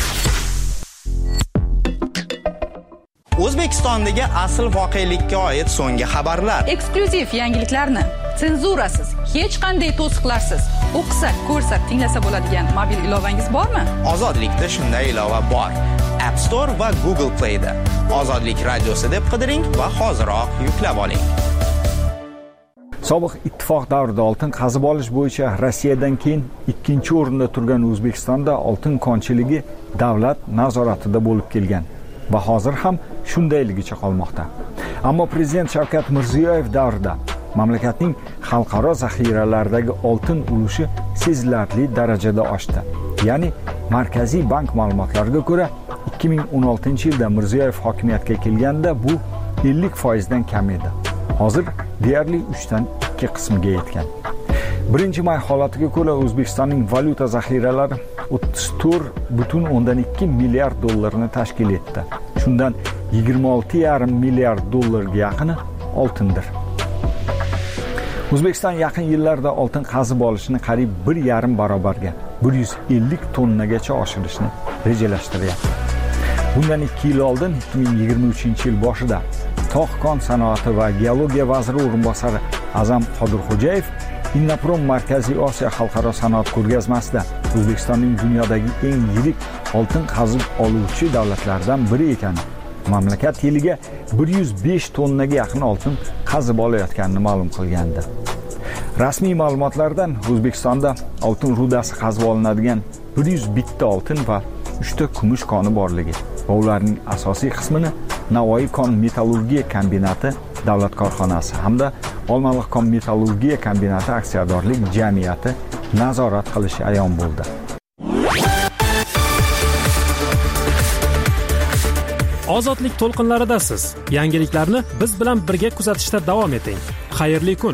S11: O'zbekistondagi asl voqelikka oid so'nggi xabarlar,
S2: eksklyuziv yangiliklarni senzurasiz, hech qanday to'siqlarsiz o'qisa, ko'rsa, tinglasa bo'ladigan mobil ilovangiz bormi?
S11: Ozodlikda shunday ilova bor. App Store va Google Play da Ozodlik radiosi deb qidiring va hoziroq yuklab oling.
S12: Sobiq ittifoq davrida oltin qazib olish bo'yicha Rossiyadan keyin ikkinchi o'rinda turgan O'zbekistonda oltin konchiligi davlat nazoratida bo'lib kelgan va hozir ham shundayligicha qolmoqda. Ammo prezident Shavkat Mirziyoyev davrida mamlakatning xalqaro zaxiralaridagi oltin ulushi sezilarli darajada oshdi. Ya'ni Markaziy bank ma'lumotlariga ko'ra ikki ming o'n oltinchi yilda Mirziyoyev hokimiyatga kelganda bu ellik foiz dan kam edi. Hozir deyarli uchdan ikki qismiga yetgan. birinchi may holatiga ko'ra O'zbekistonning valyuta zaxiralari o'ttiz to'rt butun o'ndan ikki milliard dollarni tashkil etdi. Shundan yigirma olti yarim milliard dollarga yaqini oltindir. O'zbekiston yaqin yillarda oltin qazib olishni qariyb bir yarim barobarga, bir yuz ellik tonnagacha oshirishni rejalashtiryapti. Bundan ikki yil oldin ikki ming yigirma uchinchi yil boshida tog' kon sanoati va geologiya vaziri o'rinbosari Azam Qodirxo'jayev Innoprom Markaziy Osiyo xalqaro sanoat ko'rgazmasida O'zbekistonning dunyodagi eng yirik oltin qazib oluvchi davlatlardan biri ekani, mamlakat yiliga bir yuz besh tonnaga yaqin oltin qazib olayotganini ma'lum qilgandi. Rasmiy ma'lumotlardan O'zbekistonda oltin rudasi qazib olinadigan bir yuz bitta oltin va uchta kumush koni borligi va ularning asosiy qismini Navoiy kon metallurgiya kombinati davlat korxonasi hamda Olmaliq kon metallurgiya kombinati aksiyadorlik jamiyati nazorat qilishi ayon bo'ldi.
S1: Ozodlik to'lqinlaridasiz. Yangiliklarni biz bilan birga kuzatishda davom eting. Xayrli kun.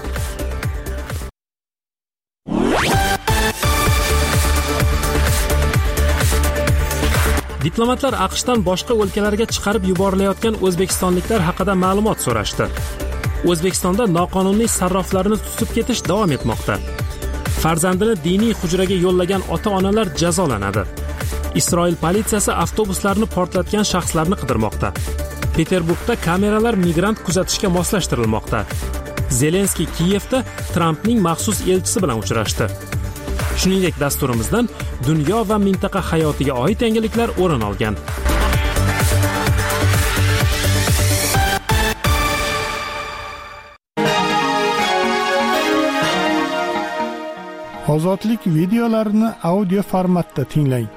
S1: Diplomatlar AQShdan boshqa o'lkalarga chiqarib yuborilayotgan o'zbekistonliklar haqida ma'lumot so'rashdi. O'zbekistonda noqonuniy sarroflarni tutib ketish davom etmoqda. Farzandini diniy hujraga yo'llagan ota-onalar jazolanadi. Isroil politsiyasi avtobuslarni portlatgan shaxslarni qidirmoqda. Peterburgda kameralar migrant kuzatishga moslashtirilmoqda. Zelenskiy Kiyevda Trampning maxsus elchisi bilan uchrashdi. Shuningdek, dasturimizdan dunyo va mintaqa hayotiga oid yangiliklar o'rin olgan.
S4: Ozodlik videolarini audio formatda tinglang.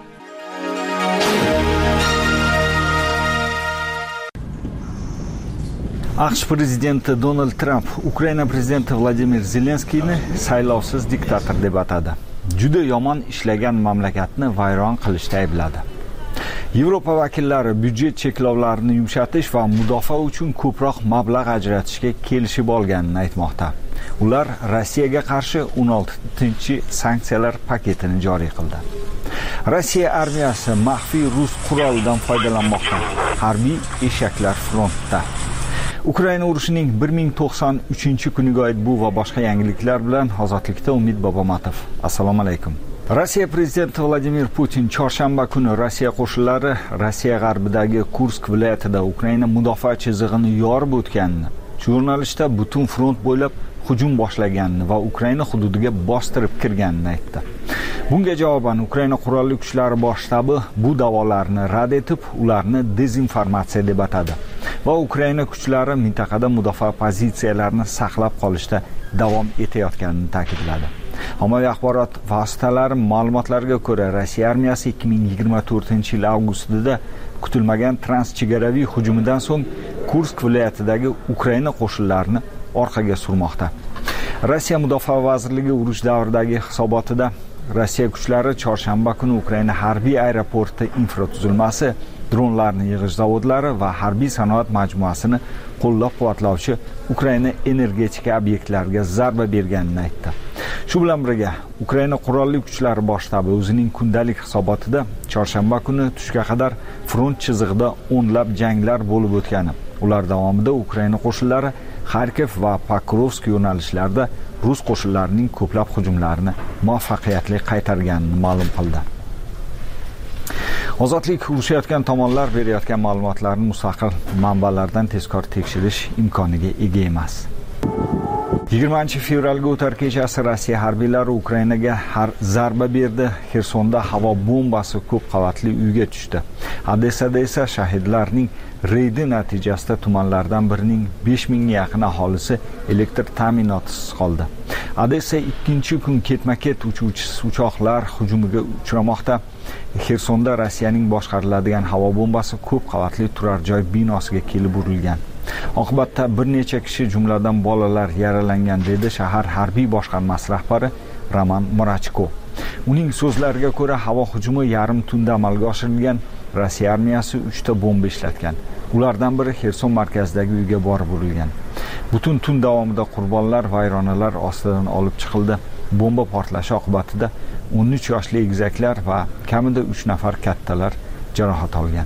S12: AQSh prezidenti Donald Tramp Ukraina prezidenti Vladimir Zelenskiyni saylovsiz diktator deb atadi. Juda yomon ishlagan mamlakatni vayron qilishda aybladi. Yevropa vakillari byudjet cheklovlarini yumshatish va mudofaa uchun ko'proq mablag' ajratishga kelishib olganini aytmoqda. Ular Rossiyaga qarshi o'n oltinchi sanksiyalar paketini joriy qildi. Rossiya armiyasi maxfiy rus qurolidan foydalanmoqda. Harbiy eshaklar frontda. Ukraina urushining bir ming to'qson uchinchi kuniga oid bu va boshqa yangiliklar bilan Ozodlikda Umid Bobomatov. Assalomu alaykum. Rossiya prezidenti Vladimir Putin chorshanba kuni Rossiya qo'shinlari Rossiya g'arbidagi Kursk viloyatida Ukraina mudofaa chizig'ini yorib o'tganini, jurnalistda butun front bo'ylab hujum boshlaganini va Ukraina hududiga bostirib kirganini aytdi. Bunga javoban Ukraina qurolli kuchlari bosh shtabi bu da'volarni rad etib, ularni dezinformatsiya deb atadi va Ukraina kuchlari mintaqada mudofaa pozitsiyalarini saqlab qolishda davom etayotganini ta'kidladi. Ommaviy axborot vositalari ma'lumotlariga ko'ra, Rossiya armiyasi ikki ming yigirma to'rtinchi yil avgustida kutilmagan transchegaraviy hujumidan so'ng Kursk viloyatidagi Ukraina qo'shinlarini orqaga surmoqda. Rossiya Mudofaa vazirligi urush davridagi hisobotida Rossiya kuchlari chorshanba kuni Ukraina harbiy aeroporti infratuzilmasi, dronlarni yig'ish zavodlari va harbiy sanoat majmuasini qo'llab-quvvatlovchi Ukraina energetika obyektlariga zarba berganini aytdi. Shu bilan birga Ukraina qurolli kuchlari bosh shtabi o'zining kundalik hisobotida chorshanba kuni tushga qadar front chizig'ida o'nlab janglar bo'lib o'tgani, ular davomida Ukraina qo'shinlari Kharkiv va Pokrovsk yo'nalishlarida rus qo'shinlarining ko'plab hujumlarini muvaffaqiyatli qaytarganini ma'lum qildi. Ozodlik urushayotgan tomonlar berayotgan ma'lumotlarni mustaqil manbalardan tezkor tekshirish imkoniga ega emas. yigirmanchi fevralga o'tar kechasi Rossiya harbiylari Ukrainaga har zarba berdi. Xersonda havo bombasi ko'p qavatli uyga tushdi. Odessada esa shahidlarning reydi natijasida tumanlardan birining besh mingga yaqin aholisi elektr ta'minotisiz qoldi. Odessa ikkinchi kun ketma-ket uchuvchisiz uchoqlar hujumiga uchramoqda. Xersonda Rossiyaning boshqariladigan havo bombasi ko'p qavatli turar joy binosiga kelib urilgan. Oqibatda bir necha kishi, jumladan bolalar yaralangan, dedi shahar harbiy boshqarmasi rahbari Roman Murachko. Uning so'zlariga ko'ra, havo hujumi yarim tunda amalga oshirilgan. Rossiya armiyasi uchta bomba ishlatgan. Ulardan biri Xerson markazidagi uyga borib urilgan. Butun tun davomida qurbonlar vayronalar ostidan olib chiqildi. Bomba portlashi oqibatida o'n uch yoshli egizaklar va kamida uch nafar kattalar jarohat olgan.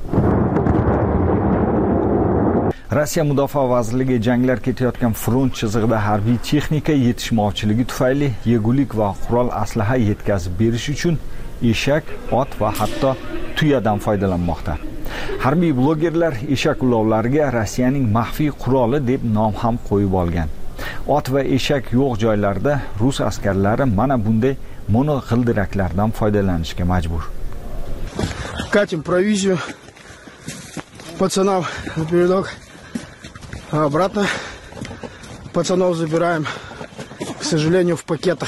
S12: Rossiya Mudofaa vazirligi janglar ketayotgan front chizig'ida harbiy texnika yetishmovchiligi tufayli yegulik va qurol aslaha yetkazib berish uchun eshak, ot va hatto tuyadan foydalanmoqda. Harbiy blogerlar eshak ulovlariga Rossiyaning maxfiy quroli deb nom ham qo'yib olgan. Ot va eshak yo'q joylarda rus askarlari mana bunday mono g'ildiraklardan foydalanishga majbur.
S13: Катим провизию пацанов на передок, а обратно пацанов забираем, к сожалению, в пакетах.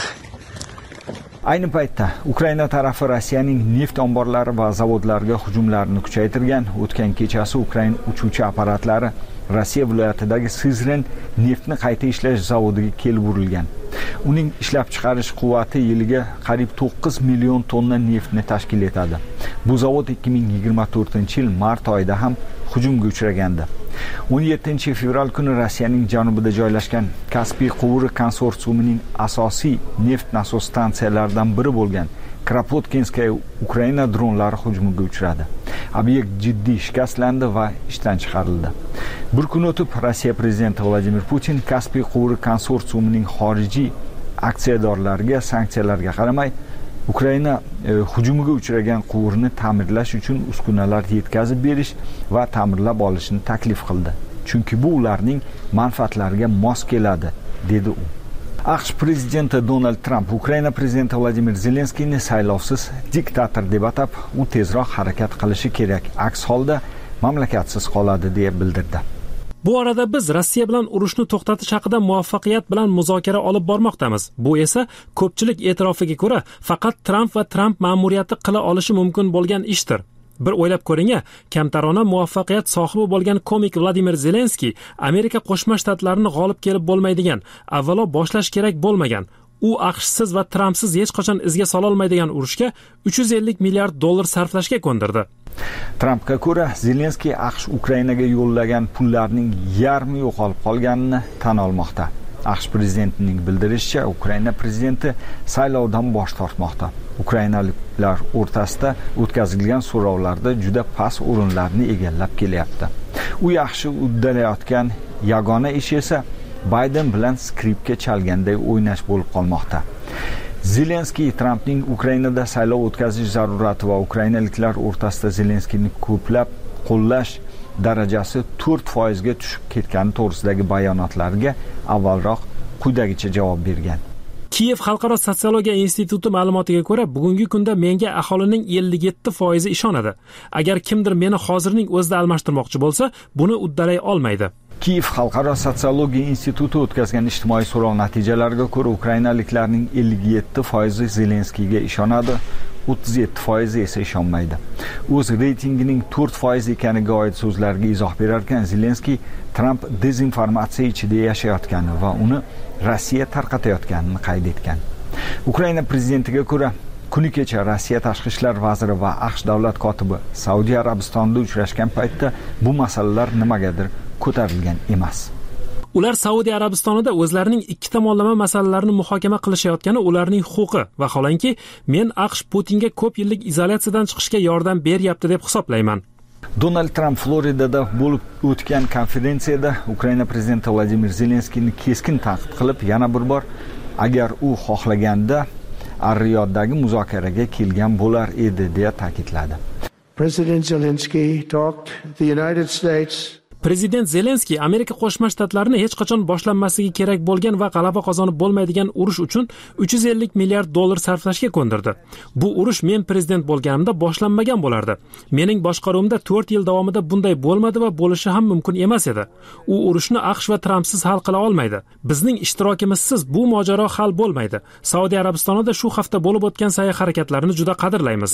S12: Ayni paytda Ukraina tarafi Rossiyaning neft omborlari va zavodlariga hujumlarni kuchaytirgan. O'tgan kechasi Ukraina uchuvchi apparatlari Rossiya viloyatidagi Sizren neftni qayta ishlash zavodiga kelib urilgan. Uning ishlab chiqarish quvvati yiliga qariyb to'qqiz million tonna neftni tashkil etadi. Bu zavod ikki ming yigirma to'rtinchi yil mart oyida ham hujumga uchragandi. o'n yettinchi fevral kuni Rossiyaning janubida joylashgan Kaspiy quvuri konsorsiumining asosiy neft nasos stansiyalaridan biri bo'lgan Kropotkinskaya Ukraina dronlari hujumiga uchradi. Obyekt jiddiy shikastlandi va ishdan chiqarildi. Bir kun o'tib Rossiya prezidenti Vladimir Putin Kaspiy quvuri konsorsiumining xorijiy aksiyadorlariga sanksiyalarga qaramay Ukraina e, hujumiga uchragan quvurni ta'mirlash uchun uskunalar yetkazib berish va ta'mirlab olishni taklif qildi. Chunki bu ularning manfaatlariga mos keladi, dedi u. AQSh prezidenti Donald Trump Ukraina prezidenti Vladimir Zelenskiyni saylovsiz diktator deb atab, u tezroq harakat qilishi kerak. Aks holda mamlakatsiz qoladi deya bildirdi.
S1: Bu orada biz Rossiya bilan urushni to'xtatish haqida muvaffaqiyat bilan muzokara olib bormoqdamiz. Bu esa ko'pchilik e'tirofiga ko'ra faqat Trump va Trump ma'muriyati qila olishi mumkin bo'lgan ishdir. Bir o'ylab ko'ring-a, kamtarona muvaffaqiyat sohibi bo'lgan komik Vladimir Zelenskiy Amerika Qo'shma Shtatlarini g'olib kelib bo'lmaydigan, avvalo boshlash kerak bo'lmagan, u AQShsiz va Trumpsiz hech qachon izga sola olmaydigan urushga uch yuz ellik milliard dollar sarflashga ko'ndirdi.
S12: Trumpga ko'ra, Zelenskiy AQSh Ukrainaga yo'llagan pullarning yarmi yo'qolib qolganini tan olmoqda. AQSh prezidentining bildirishicha, Ukraina prezidenti saylovdan bosh tortmoqda. Ukrainaliklar o'rtasida o'tkazilgan so'rovlarda juda past o'rinlarni egallab kelyapti. U yaxshi uddalayotgan yagona ish esa Biden bilan skripka chalganday o'ynash bo'lib qolmoqda. Zelenskiy Trumpning Ukrainada saylov o'tkazish zarurati va ukrainaliklar o'rtasida Zelenskiyni ko'plab qo'llash darajasi to'rt foiz ga tushib ketgani to'g'risidagi bayonotlariga avvalroq quyidagicha javob bergan.
S1: Kiyev Xalqaro sotsiologiya instituti ma'lumotiga ko'ra, bugungi kunda menga aholining ellik yetti foizi ishonadi. Agar kimdir meni hozirning o'zida almashtirmoqchi bo'lsa, buni uddalay olmaydi.
S12: Kiyev Xalqaro sotsiologiya instituti o'tkazgan ijtimoiy so'rov natijalariga ko'ra, ukrainaliklarning ellik yetti foizi Zelenskiyga ishonadi, o'ttiz yetti foizi esa ishonmaydi. O'z reytingining to'rt foiz ekaniga oid so'zlarga izoh berarkan, Zelenskiy Trump dezinformatsiya ichida yashayotgani va uni Rossiya tarqatayotganini qayd etgan. Ukraina prezidentiga ko'ra, kuni kecha Rossiya tashqi ishlar vaziri va AQSh davlat kotibi Saudiya Arabistonida uchrashgan paytda bu masalalar nimagadir ko'tarilgan emas.
S1: Ular Saudiya Arabistonida o'zlarining ikki tomonlama masalalarini muhokama qilishayotgani ularning huquqi va xolanki, men AQSh Putinga ko'p yillik izolyatsiyadan chiqishga yordam beryapti deb hisoblayman.
S12: Donald Trump Floridada bo'lib o'tgan konferensiyada Ukraina prezidenti Vladimir Zelenskiyni keskin tanqid qilib, yana bir bor agar u xohlaganda Ar-Riyoddagi muzokaraga kelgan bo'lar edi deya ta'kidladi.
S13: President Zelensky talked the United States
S1: Prezident Zelenskiy Amerika Qo'shma Shtatlarini hech qachon boshlanmasligi kerak bo'lgan va g'alaba qozonib bo'lmaydigan urush uchun uch yuz ellik milliard dollar sarflashga ko'ndirdi. Bu urush men prezident bo'lganimda boshlanmagan bo'lardi. Mening boshqaruvimda to'rt yil davomida bunday bo'lmadi va bo'lishi ham mumkin emas edi. U urushni AQSh va Trumpsiz hal qila olmaydi. Bizning ishtirokimizsiz bu mojaro hal bo'lmaydi. Saudiya Arabistonida shu hafta bo'lib o'tgan sa'y harakatlarini juda qadrlaymiz.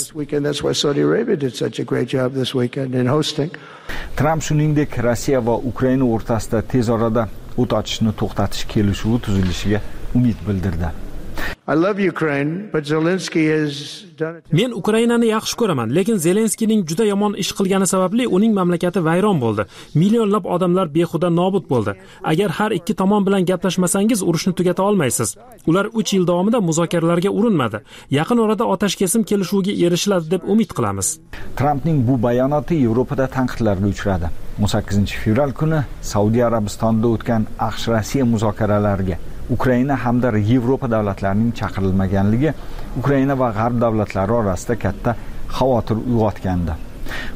S12: Trump shuningdek Rossiya va Ukraina o'rtasida tez orada o't ochishni to'xtatish kelishuvi tuzilishiga umid bildirdi.
S13: I love Ukraine, but Zelensky has done it.
S1: Men Ukrainani yaxshi ko'raman, lekin Zelenskiyning juda yomon ish qilgani sababli uning mamlakati vayron bo'ldi. Millionlab odamlar behuda nobud bo'ldi. Agar har ikki tomon bilan gaplashmasangiz, urushni tugata olmaysiz. Ular uch yil davomida muzokaralarga urinmadi. Yaqin orada otashkesim kelishuviga erishiladi deb umid qilamiz.
S12: Trumpning bu bayonoti Yevropada tanqidlarga uchradi. o'n sakkizinchi fevral kuni Saudiya Arabistonida o'tgan AQSh-Rossiya muzokaralariga Ukraina hamda Yevropa davlatlarining chaqirilmaganligi Ukraina va G'arb davlatlari orasida katta xavotir uyg'otgandi.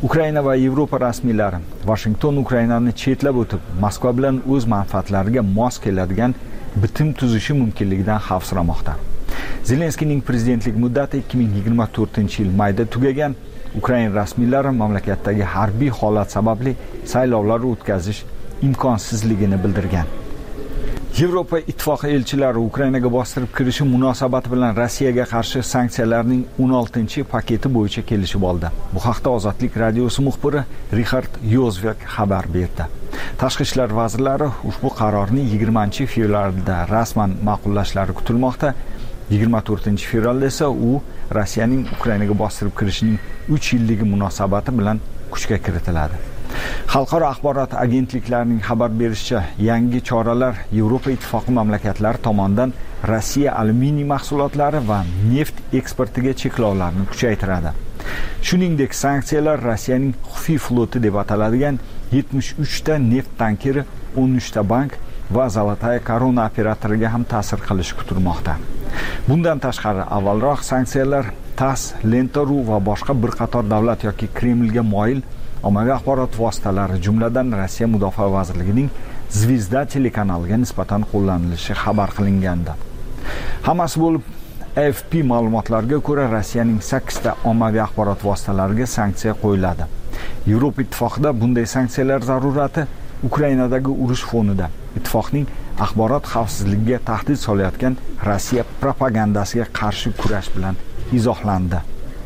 S12: Ukraina va Yevropa rasmiylari Washington Ukrainani chetlab o'tib, Moskva bilan o'z manfaatlariga mos keladigan bitim tuzishi mumkinligidan xavfsiramoqda. Zelenskiyning prezidentlik muddati ikki ming yigirma to'rtinchi yil mayda tugagan. Ukraina rasmiylari mamlakatdagi harbiy holat sababli saylovlar o'tkazish imkonsizligini bildirgan. Yevropa ittifoqi elchilari Ukrainaga bostirib kirishi munosabati bilan Rossiyaga qarshi sanksiyalarning o'n oltinchi paketi bo'yicha kelishib oldi. Bu haqda Ozodlik radiosi muxbiri Richard Yozvek xabar berdi. Tashqi ishlar vazirlari ushbu qarorni yigirmanchi fevralda rasman ma'qullashlari kutilmoqda. yigirma to'rtinchi fevralda esa u Rossiyaning Ukrainaga bostirib kirishining uch yilligi munosabati bilan kuchga kiritiladi. Xalqaro axborot agentliklarining xabar berishicha, yangi choralar Yevropa ittifoqi mamlakatlari tomonidan Rossiya alyuminiy mahsulotlari va neft eksportiga cheklovlarni kuchaytiradi. Shuningdek, sanksiyalar Rossiyaning xufiy floti deb ataladigan yetmish uchta neft tankeri, o'n uchta bank va Zolotaya Korona operatoriga ham ta'sir qilishi kutilmoqda. Bundan tashqari, avvalroq sanksiyalar TASS, Lenta.ru va boshqa bir qator davlat yoki Kremlga moyil ommaviy axborot vositalari, jumladan Rossiya Mudofaa vazirligining Zvezda telekanaliga nisbatan qo'llanilishi xabar qilingandi. Hammasi bo'lib, A F P ma'lumotlariga ko'ra, Rossiyaning sakkizta ommaviy axborot vositalariga sanksiya qo'yiladi. Yevropa ittifoqida bunday sanksiyalar zarurati Ukrainadagi urush fonida ittifoqning axborot xavfsizligiga tahdid solayotgan Rossiya propagandasiga qarshi kurash bilan izohlandi.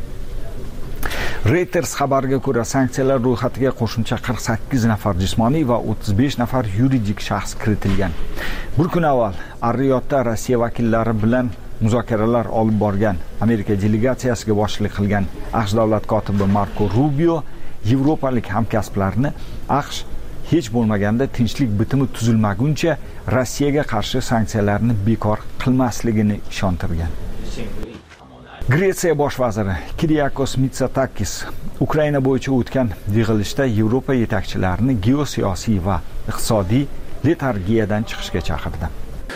S12: Reuters xabariga ko'ra, sanksiyalar ro'yxatiga qo'shimcha qirq sakkiz nafar jismoniy va o'ttiz besh nafar yuridik shaxs kiritilgan. Bir kun avval Ar-Riyodda Rossiya vakillari bilan muzokaralar olib borgan Amerika delegatsiyasiga boshchilik qilgan AQSh davlat kotibi Marko Rubio yevropalik hamkasblarini AQSh hech bo'lmaganda tinchlik bitimi tuzilmaguncha Rossiyaga qarshi sanksiyalarni bekor qilmasligini ishontirgan. Gretsiya bosh vaziri Kyriakos Mitsotakis Ukraina bo'yicha o'tgan yig'ilishda Yevropa yetakchilarini geosiyosiy va iqtisodiy letargiyadan chiqishga chaqirdi.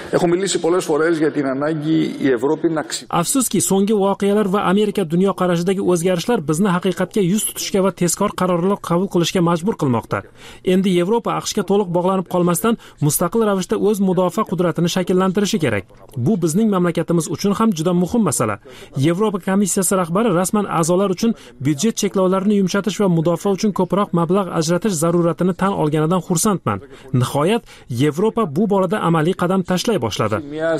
S1: Afsuski, so'nggi voqealar va Amerika dunyoqarashidagi o'zgarishlar bizni haqiqatga yuz tutishga va tezkor qarorlar qabul qilishga majbur qilmoqda. Endi Yevropa AQShga to'liq bog'lanib qolmasdan mustaqil ravishda o'z mudofaa qudratini shakllantirishi kerak. Bu bizning mamlakatimiz uchun ham juda muhim masala. Yevropa komissiyasi rahbari rasman a'zolar uchun byudjet cheklovlarini yumshatish va mudofaa uchun ko'proq mablag' ajratish zaruratini tan olganidan xursandman. Nihoyat Yevropa bu borada amaliy qadam tashlay boshladi.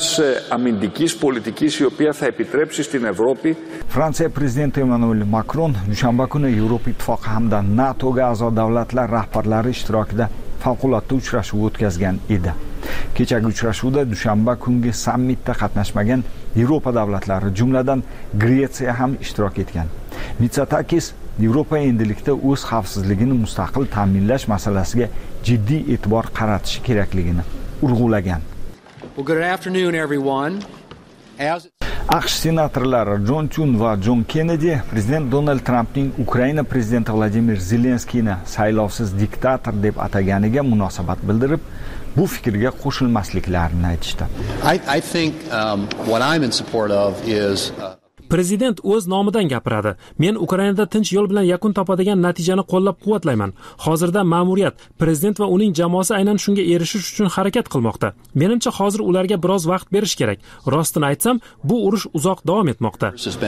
S12: Fransiya prezidenti Emmanuel Macron dushanba kuni Yevropa ittifoqi hamda NATOga a'zo davlatlar rahbarlari ishtirokida favqulodda uchrashuv o'tkazgan edi. Kechagi uchrashuvda dushanba kungi sammitda qatnashmagan Yevropa davlatlari, jumladan Gretsiya ham ishtirok etgan. Mitsotakis Yevropa endilikda o'z xavfsizligini mustaqil ta'minlash masalasiga jiddiy e'tibor qaratishi kerakligini urg'ulagan.
S14: Well, good afternoon, everyone. As
S12: AQSh senatorlari Jon Chun va Jon Kennedy prezident Donald Trampning Ukraina prezidenti Vladimir Zelenskiyni saylovsiz diktator deb ataganiga munosabat bildirib, bu fikrga qo'shilmasliklarini aytishdi.
S14: I, I think um, what I'm in support of is uh...
S1: Prezident o'z nomidan gapiradi. Men Ukrainada tinch yo'l bilan yakun topadigan natijani qo'llab-quvvatlayman. Hozirda ma'muriyat, prezident va uning jamoasi aynan shunga erishish uchun harakat qilmoqda. Menimcha hozir ularga biroz vaqt berish kerak. Rostini aytsam, bu urush uzoq davom etmoqda.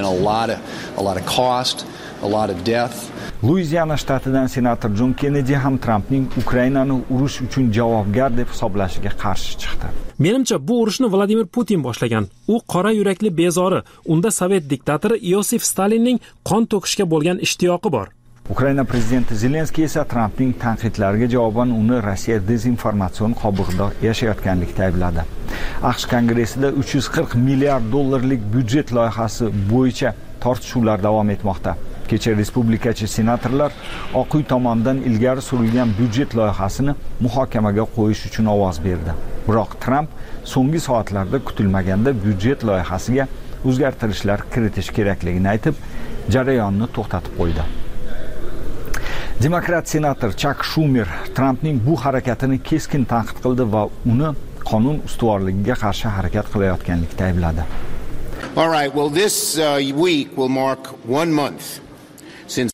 S12: Luiziana shtatidan senator Jon Kennedy ham Trampning Ukrainani urush uchun javobgar deb hisoblashiga qarshi chiqdi.
S1: Menimcha bu urushni Vladimir Putin boshlagan. U qora yurakli bezori. Unda Sovet diktatori Iosif Stalinning qon to'kishga bo'lgan ishtiyoqi bor.
S12: Ukraina prezidenti Zelenskiy esa Trampning tanqidlariga javoban uni Rossiya dezinformatsion qobig'ida yashayotganlikda aybladi. AQSh kongressida uch yuz qirq milliard dollarlik byudjet loyihasi bo'yicha tortishuvlar davom etmoqda. Kecha respublikachi senatorlar Oq uy tomonidan ilgari surilgan byudjet loyihasini muhokamaga qo'yish uchun ovoz berdi. Biroq Tramp so'nggi soatlarda kutilmaganda byudjet loyihasiga o'zgartirishlar kiritish kerakligini aytib, jarayonni to'xtatib qo'ydi. Demokrat senator Chuck Schumer Trampning bu harakatini keskin tanqid qildi va uni qonun ustuvorligiga qarshi harakat qilayotganlikda aybladi.
S15: All right, well this uh, week will mark one month since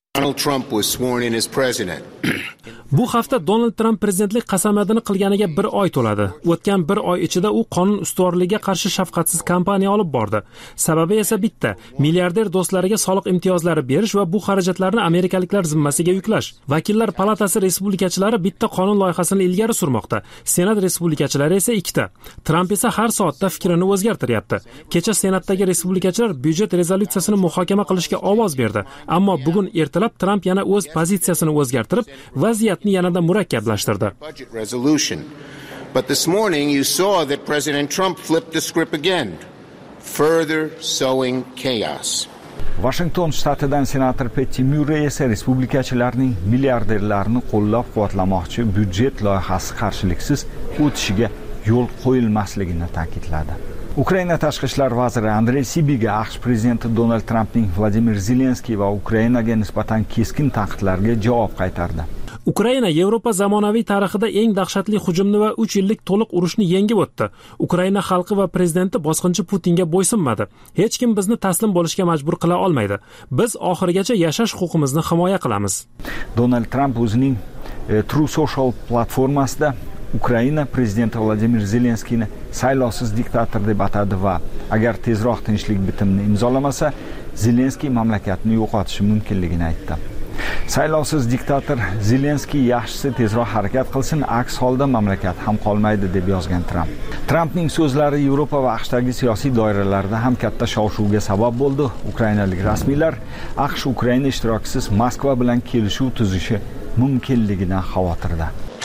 S15: Donald Trump was sworn in as president.
S1: Bu hafta Donald Trump prezidentlik qasamyodini qilganiga bir oy to'ladi. O'tgan bir oy ichida u qonun ustuvorligiga qarshi shafqatsiz kampaniya olib bordi. Sababi esa bitta: milliarder do'stlariga soliq imtiyozlari berish va bu xarajatlarni amerikaliklar zimmasiga yuklash. Vakillar palatasi respublikachilari bitta qonun loyihasini ilgari surmoqda. Senat respublikachilari esa ikkita. Trump esa har soatda fikrini o'zgartiryapti. Kecha Senatdagi respublikachilar byudjet rezolyutsiyasini muhokama qilishga ovoz berdi, ammo bugun ertalab Trump yana o'z pozitsiyasini o'zgartirib, vaziyatni yanada murakkablashtirdi.
S15: But this morning you saw that President Trump flipped the script again, further sowing chaos.
S12: Washington shtatidan senator Patty Murray esa respublikachilarning milliarderlarni qo'llab-quvvatlamoqchi byudjet loyihasi qarshiliksiz o'tishiga yo'l qo'yilmasligini ta'kidladi. Ukraina tashqi ishlar vaziri Andrey Sibiga AQSh prezidenti Donald Trampning Vladimir Zelenskiy va Ukrainaga nisbatan keskin tanqidlarga javob qaytardi.
S1: Ukraina Yevropa zamonaviy tarixida eng dahshatli hujumni va uch yillik to'liq urushni yengib o'tdi. Ukraina xalqi va prezidenti bosqinchi Putinga bo'ysunmadi. Hech kim bizni taslim bo'lishga majbur qila olmaydi. Biz oxirigacha yashash huquqimizni himoya qilamiz.
S12: Donald Trump o'zining e, True Social platformasida Ukraina prezidenti Vladimir Zelenskiyni saylovsiz diktator deb atadi va agar tezroq tinchlik bitimini imzolamasa, Zelenskiy mamlakatni yo'qotishi mumkinligini aytdi. Saylovsiz diktator Zelenskiy yaxshisi tezroq harakat qilsin, aks holda mamlakat ham qolmaydi deb yozgan Trump. Trumpning so'zlari Yevropa va AQShdagi siyosiy doiralarda ham katta shov-shuvga sabab bo'ldi. Ukrainalik rasmiylar AQSh Ukraina ishtirokisiz Moskva bilan kelishuv tuzishi mumkinligidan xavotirda.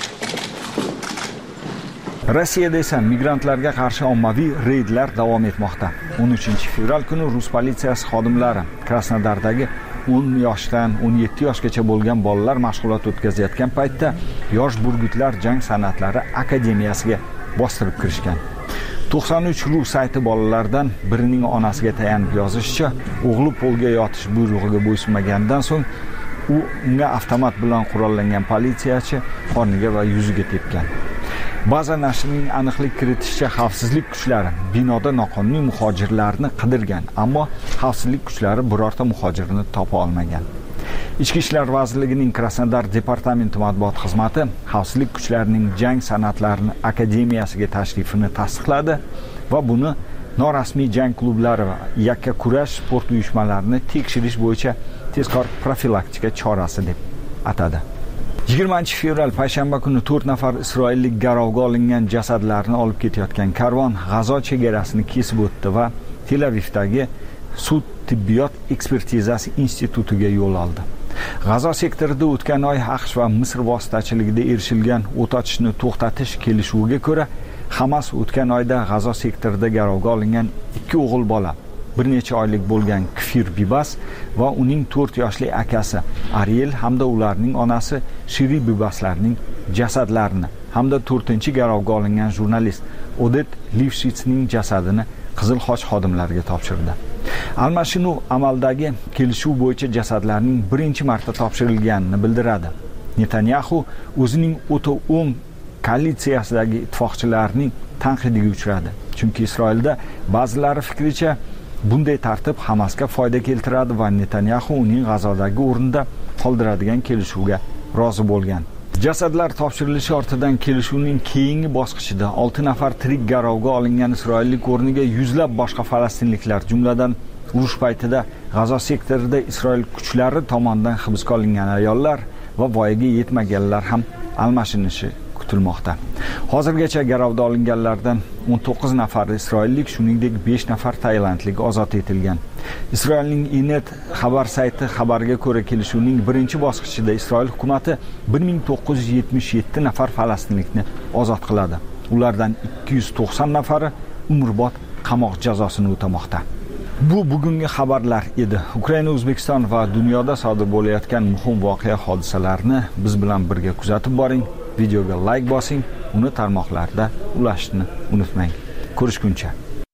S12: Rossiyada esa migrantlarga qarshi ommaviy reydlar davom etmoqda. o'n uchinchi fevral kuni Rus politsiyasi xodimlari Krasnodardagi o'n yoshdan o'n yetti yoshgacha bo'lgan bolalar mashg'ulot o'tkazayotgan paytda yosh burgutlar jang san'atlari akademiyasiga bostirib kirishgan. to'qson uch ru sayti bolalardan birining onasiga tayanib yozishicha, o'g'li polga yotish buyrug'iga bo'ysunmagandan so'ng u unga avtomat bilan qurollangan politsiyachi qorniga va yuziga tepgan. Ba'zi nashrning aniqlik kiritishicha, xavfsizlik kuchlari binoda noqonuniy muhojirlarni qidirgan, ammo xavfsizlik kuchlari birorta muhojirni topa olmagan. Ichki ishlar vazirligining Krasnodar departamenti matbuot xizmati xavfsizlik kuchlarining jang san'atlari akademiyasiga tashrifini tasdiqladi va buni norasmiy jang klublari va yakkakurash sport uyushmalarini tekshirish bo'yicha tezkor profilaktika chorasi deb atadi. yigirmanchi fevral payshanba kuni to'rt nafar isroillik garovga olingan jasadlarni olib ketayotgan karvon G'azo chegarasini kesib o'tdi va Tel Avivdagi sud tibbiyot ekspertizasi institutiga yo'l oldi. G'azo sektorida o'tgan oy AQSh va Misr vositachiligida erishilgan o't ochishni to'xtatish kelishuviga ko'ra, Hamas o'tgan oyda G'azo sektorida garovga olingan ikki o'g'il bola, bir necha oylik bo'lgan Kfir Bibas va uning to'rt yoshli akasi Ariel hamda ularning onasi Shiri Bibaslarning jasadlarini hamda to'rtinchi garovga olingan jurnalist Odet Livshitsning jasadini Qizil Xoch xodimlariga topshirdi. Almashinuv amaldagi kelishuv bo'yicha jasadlarning birinchi marta topshirilganini bildiradi. Netanyahu o'zining o'ta o'ng koalitsiyasidagi ittifoqchilarning tanqidiga uchradi. Chunki Isroilda ba'zilari fikricha bunday tartib Hamasga foyda keltiradi va Netanyahu uning G'azodagi o'rnida qoldiradigan kelishuvga rozi bo'lgan. Jasadlar topshirilishi ortidan kelishuvning keyingi bosqichida olti nafar tirik garovga olingan isroillik o'rniga yuzlab boshqa falastinliklar, jumladan urush paytida G'azo sektorida Isroil kuchlari tomonidan hibsga olingan ayollar va voyaga yetmaganlar ham almashinishi kutilmoqda. Hozirgacha garovga olinganlardan o'n to'qqiz nafar isroillik, shuningdek besh nafar tailandlik ozod etilgan. Isroilning Inet xabar sayti xabarga ko'ra, kelishuvning birinchi bosqichida Isroil hukumatı bir ming to'qqiz yuz yetmish yetti nafar falastinlikni ozod qiladi. Ulardan ikki yuz to'qson nafari umrbod qamoq jazosini o'tamoqda. Bu bugungi xabarlar edi. Ukraina, O'zbekiston va dunyoda sodir bo'layotgan muhim voqea hodisalarni biz bilan birga kuzatib boring. Videoga like bosing, uni tarmoqlarda ulashishni unutmang. Ko'rishguncha.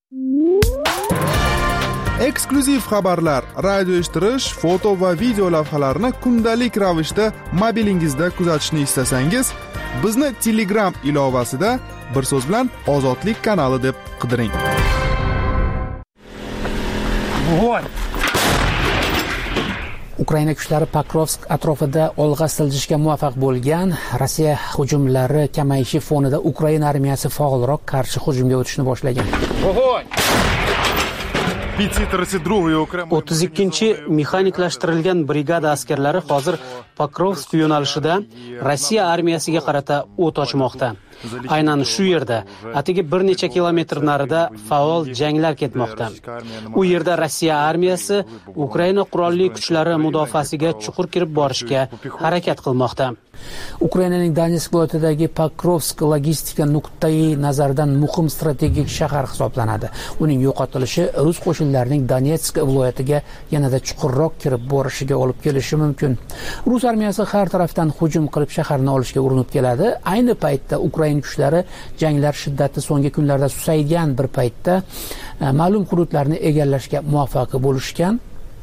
S16: Eksklyuziv xabarlar, radio eshittirish, foto va video lavhalarni kundalik ravishda mobilingizda kuzatishni istasangiz, bizni Telegram ilovasida bir so'z bilan Ozodlik kanali deb qidiring.
S5: Ukraina kuchlari Pokrovsk atrofida olg'a siljishga muvaffaq bo'lgan. Rossiya hujumlari kamayishi fonida Ukraina armiyasi faolroq qarshi hujumga o'tishni boshlagan.
S10: o'ttiz ikkinchi mexaniklashtirilgan brigada askarlari hozir Pokrovsk yo'nalishida Rossiya armiyasiga qarata o't ochmoqda. Aynan shu yerda, atigi bir necha kilometr narida faol janglar ketmoqda. U yerda Rossiya armiyasi Ukraina qurolli kuchlari mudofaasiga chuqur kirib borishga harakat qilmoqda.
S5: Ukrainaning Donetsk viloyatidagi Pokrovsk logistika nuqtai nazaridan muhim strategik shahar hisoblanadi. Uning yo'qotilishi rus qo'shinlarining Donetsk viloyatiga yanada chuqurroq kirib borishiga olib kelishi mumkin. Rus armiyasi har tarafdan hujum qilib shaharni olishga urinib keladi. Ayni paytda Ukraina kuchlari janglar shiddati so'nggi kunlarda susaygan bir paytda ma'lum hududlarni egallashga muvaffaq bo'lishgan.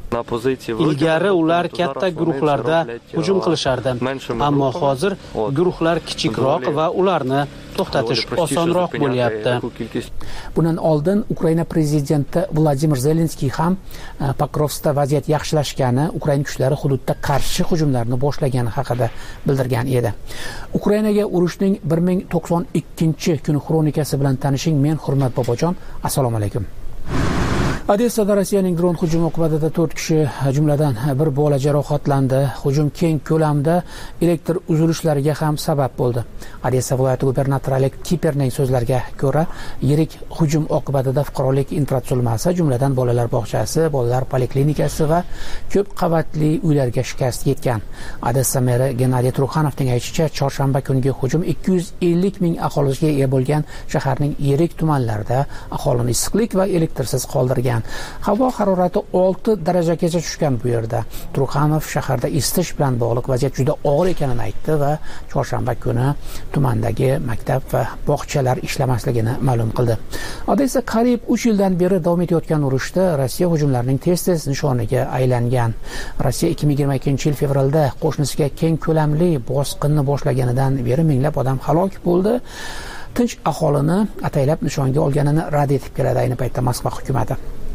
S10: Ilgari ular katta guruhlarda hujum qilishardi, ammo hozir guruhlar kichikroq va ularni to'xtatish osonroq bo'lyapti.
S5: Bundan oldin Ukraina prezidenti Vladimir Zelenskiy ham Pokrovskda vaziyat yaxshilashgani, Ukraina kuchlari hududda qarshi hujumlarni boshlagani haqida bildirgan edi. Ukrainaga urushning bir ming to'qson ikkinchi kuni xronikasi bilan tanishing. Men Hurmat Bobojon. Assalomu alaykum. Odessada Rossiyaning dron hujumi oqibatida to'rt kishi, jumladan bir bola jarohatlandi. Hujum keng ko'lamda elektr uzilishlariga ham sabab bo'ldi. Odessa viloyati gubernatori Oleg Kiperning so'zlariga ko'ra, yirik hujum oqibatida fuqarolik infratuzilmasi, jumladan bolalar bog'chasi, bolalar poliklinikasi va ko'p qavatli uylarga shikast yetgan. Odessa meri Gennadiy Truxanovning aytishicha, chorshanba kungi hujum ikki yuz ellik ming aholisiga ega bo'lgan shaharning yirik tumanlarida aholini issiqlik va elektrsiz qoldirgan. Havo harorati olti darajagacha tushgan bu yerda. Truxanov shaharda isitish bilan bog'liq vaziyat juda og'ir ekanini aytdi va chorshanba kuni tumandagi maktab va bog'chalar ishlamasligini ma'lum qildi. Odessa qariyb uch yildan beri davom etayotgan urushda Rossiya hujumlarining tez-tez nishoniga aylangan. Rossiya ikki ming yigirma ikkinchi yil fevralda qo'shnisiga keng ko'lamli bosqinni boshlaganidan beri minglab odam halok bo'ldi. Tinch aholini ataylab nishonga olganini rad etib keladi ayni paytda Moskva hukumati.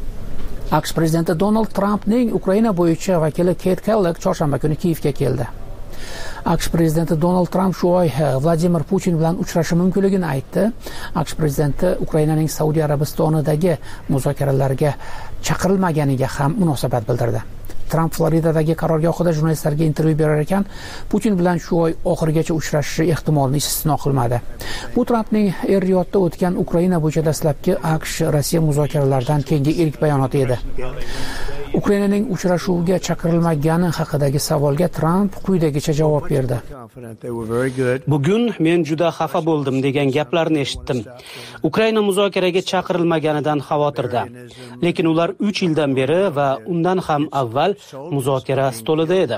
S5: AQSh prezidenti Donald Trampning Ukraina bo'yicha vakili Keyt Kellogg chorshanba kuni Kiyevga keldi. AQSh prezidenti Donald Tramp shu oy Vladimir Putin bilan uchrashi mumkinligini aytdi. AQSh prezidenti Ukrainaning Saudiya Arabistonidagi muzokaralarga chaqirilmaganiga ham munosabat bildirdi. Tramp Floridadagi qarorgohida jurnalistlarga intervyu berar ekan, Putin bilan shu oy oxirigacha uchrashishi ehtimolini istisno qilmadi. Bu Trampning Er-Riyodda o'tgan Ukraina bo'yicha dastlabki AQSh Rossiya muzokaralaridan keyingi ilk bayonoti edi. Ukrainaning uchrashuvga chaqirilmagani haqidagi savolga Tramp quyidagicha javob berdi.
S10: Bugun men juda xafa bo'ldim degan gaplarni eshitdim. Ukraina muzokaraga chaqirilmaganidan xavotirda. Lekin ular uch yildan beri va undan ham avval muzokara stolida edi.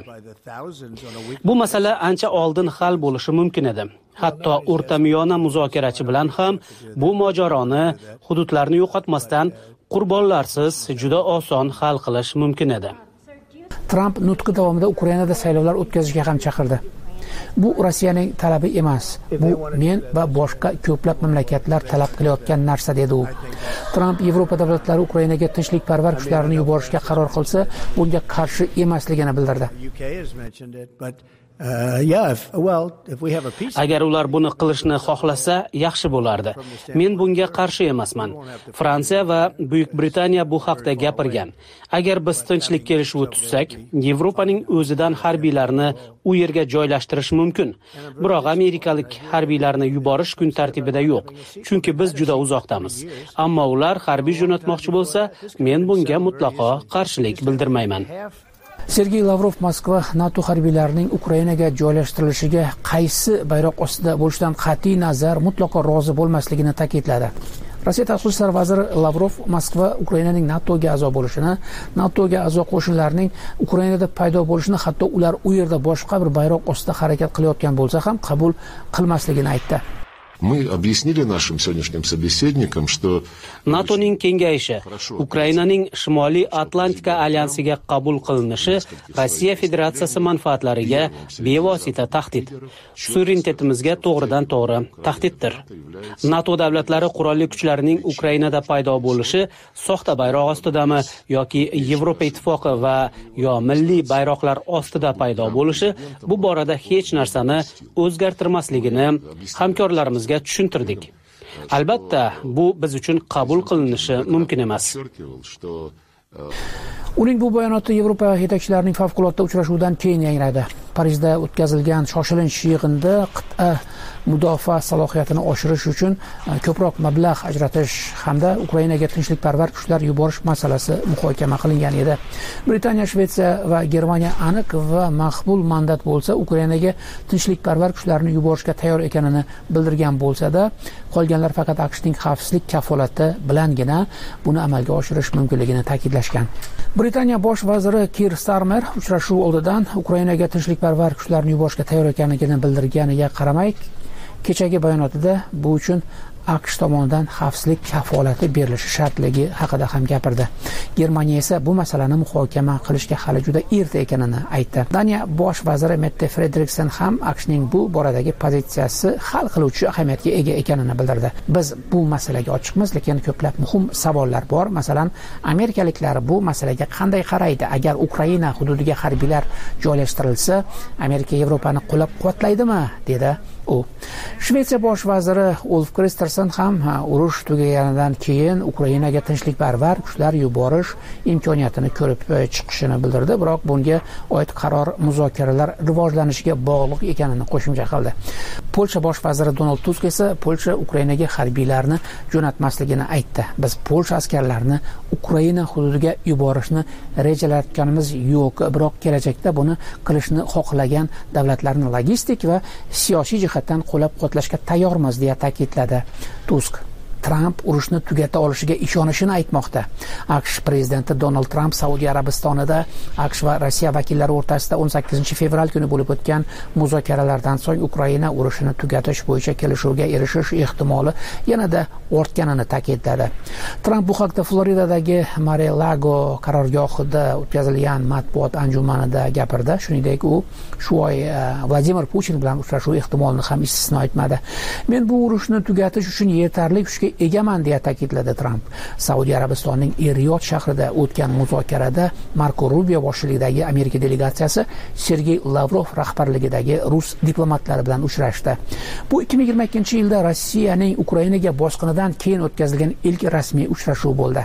S10: Bu masala ancha oldin hal bo'lishi mumkin edi. Hatto o'rtamiyona muzokarachi bilan ham bu mojaroni hududlarni yo'qotmasdan qurbonlarsiz juda oson hal qilish mumkin edi.
S5: Tramp nutqi davomida Ukrainada saylovlar o'tkazishga ham chaqirdi. Bu Rossiyaning talabi emas. Bu men va boshqa ko'plab mamlakatlar talab qilayotgan narsa dedi u. Tramp Yevropa davlatlari Ukrainaga tinchlikparvar kuchlarini yuborishga qaror qilsa, bunga qarshi emasligini bildirdi.
S10: Agar ular buni qilishni xohlasa, yaxshi bo'lardi. Men bunga qarshi emasman. Fransiya va Buyuk Britaniya bu haqda gapirgan. Agar biz tinchlik kelishuvi tuzsak, Yevropaning o'zidan harbiylarni u yerga joylashtirish mumkin. Biroq amerikalik harbiylarni yuborish kun tartibida yo'q, chunki biz juda uzoqdamiz. Ammo ular harbiy jo'natmoqchi bo'lsa, men bunga mutlaqo qarshilik bildirmayman.
S5: Sergey Lavrov Moskva NATO harbiylarining Ukrainaga joylashtirilishiga qaysi bayroq ostida bo'lishidan qat'iy nazar mutlaqo rozi bo'lmasligini ta'kidladi. Rossiya tashqi ishlar vaziri Lavrov Moskva Ukrainaning NATOga a'zo bo'lishini, NATOga a'zo qo'shinlarning Ukrainada paydo bo'lishini, hatto ular u yerda boshqa bir bayroq ostida harakat qilayotgan bo'lsa ham qabul qilmasligini aytdi.
S17: Мы объяснили нашим сегодняшним собеседникам, что
S10: NATOning kengayishi Ukrainaning Shimoliy Atlantika alyansiga qabul qilinishi Rossiya Federatsiyasi manfaatlariga bevosita tahdid, suverenitetimizga to'g'ridan to'g'ri tahdiddir. NATO davlatlari qurolli kuchlarining Ukrainada paydo bo'lishi soxta bayroq ostidami yoki Yevropa ittifoqi va yo milliy bayroqlar ostida paydo bo'lishi bu borada hech narsani o'zgartirmasligini hamkorlarimizga tushuntirdik. Albatta, bu biz uchun qabul qilinishi mumkin emas.
S5: Uning bu bayonoti Yevropa yetakchilarining favqulodda uchrashuvidan keyin yangradi. Parijda o'tkazilgan shoshilinch yig'inda qit'a mudofaa salohiyatini oshirish uchun ko'proq mablag' ajratish hamda Ukrainaga tinchlikparvar kuchlar yuborish masalasi muhokama qilingan edi. Britaniya, Shvetsiya va Germaniya aniq va maqbul mandat bo'lsa, Ukrainaga tinchlikparvar kuchlarni yuborishga tayyor ekanini bildirgan bo'lsa-da, qolganlar faqat AQShning xavfsizlik kafolati bilangina buni amalga oshirish mumkinligini ta'kidlashgan. Britaniya bosh vaziri Keir Starmer uchrashuv oldidan Ukrainaga tinchlikparvar kuchlarni yuborishga tayyor ekanligini bildirganiga qaramay, kechagi bayonotida bu uchun AQSh tomonidan xavfsizlik kafolati berilishi shartligi haqida ham gapirdi. Germaniya esa bu masalani muhokama qilishga hali juda erta ekanini aytdi. Daniya bosh vaziri Mette Frederiksen ham AQShning bu boradagi pozitsiyasi hal qiluvchi ahamiyatga ega ekanini bildirdi. Biz bu masalaga ochiqmiz, lekin ko'plab muhim savollar bor. Masalan, amerikaliklar bu masalaga qanday qaraydi? Agar Ukraina hududiga harbiylar joylashtirilsa, Amerika Yevropani qo'llab-quvvatlaydimi? dedi u. Shvetsiya bosh vaziri Ulf Kristersson ham urush tugaganidan keyin Ukrainaga tinchlikparvar kuchlar yuborish imkoniyatini ko'rib chiqishini bildirdi, biroq bunga oid qaror muzokaralar rivojlanishiga bog'liq ekanini qo'shimcha qildi. Polsha bosh vaziri Donald Tusk esa Polsha Ukrainaga harbiylarni jo'natmasligini aytdi. Biz Polsha askarlarini Ukraina hududiga yuborishni rejalayotganimiz yo'q, biroq kelajakda buni qilishni xohlagan davlatlarni logistik va siyosiy jihatdan qo'llab-quvvatlashga tayyormiz deya ta'kidladi Tusk. Trump urushni tugata olishiga ishonishini aytmoqda. AQSh prezidenti Donald Trump Saudiya Arabistonida AQSh va Rossiya vakillari o'rtasida o'n sakkizinchi fevral kuni bo'lib o'tgan muzokaralardan so'ng Ukraina urushini tugatish bo'yicha kelishuvga erishish ehtimoli yanada ortganini ta'kidladi. Trump bu haqda Floridadagi Mar-a-Lago qarorgohida o'tkazilgan matbuot anjumanida gapirdi. Shuningdek, u shu oy Vladimir Putin bilan uchrashuv ehtimolini ham istisno etmadi. Men bu urushni tugatish uchun yetarli kuchga egaman deya ta'kidladi Trump. Saudiya Arabistonining Riyod shahrida o'tgan muzokarada Marko Rubio boshchiligidagi Amerika delegatsiyasi Sergey Lavrov rahbarligidagi rus diplomatlari bilan uchrashdi. Bu ikki ming yigirma ikkinchi yilda Rossiyaning Ukrainaga bosqinidan keyin o'tkazilgan ilk rasmiy uchrashuv bo'ldi.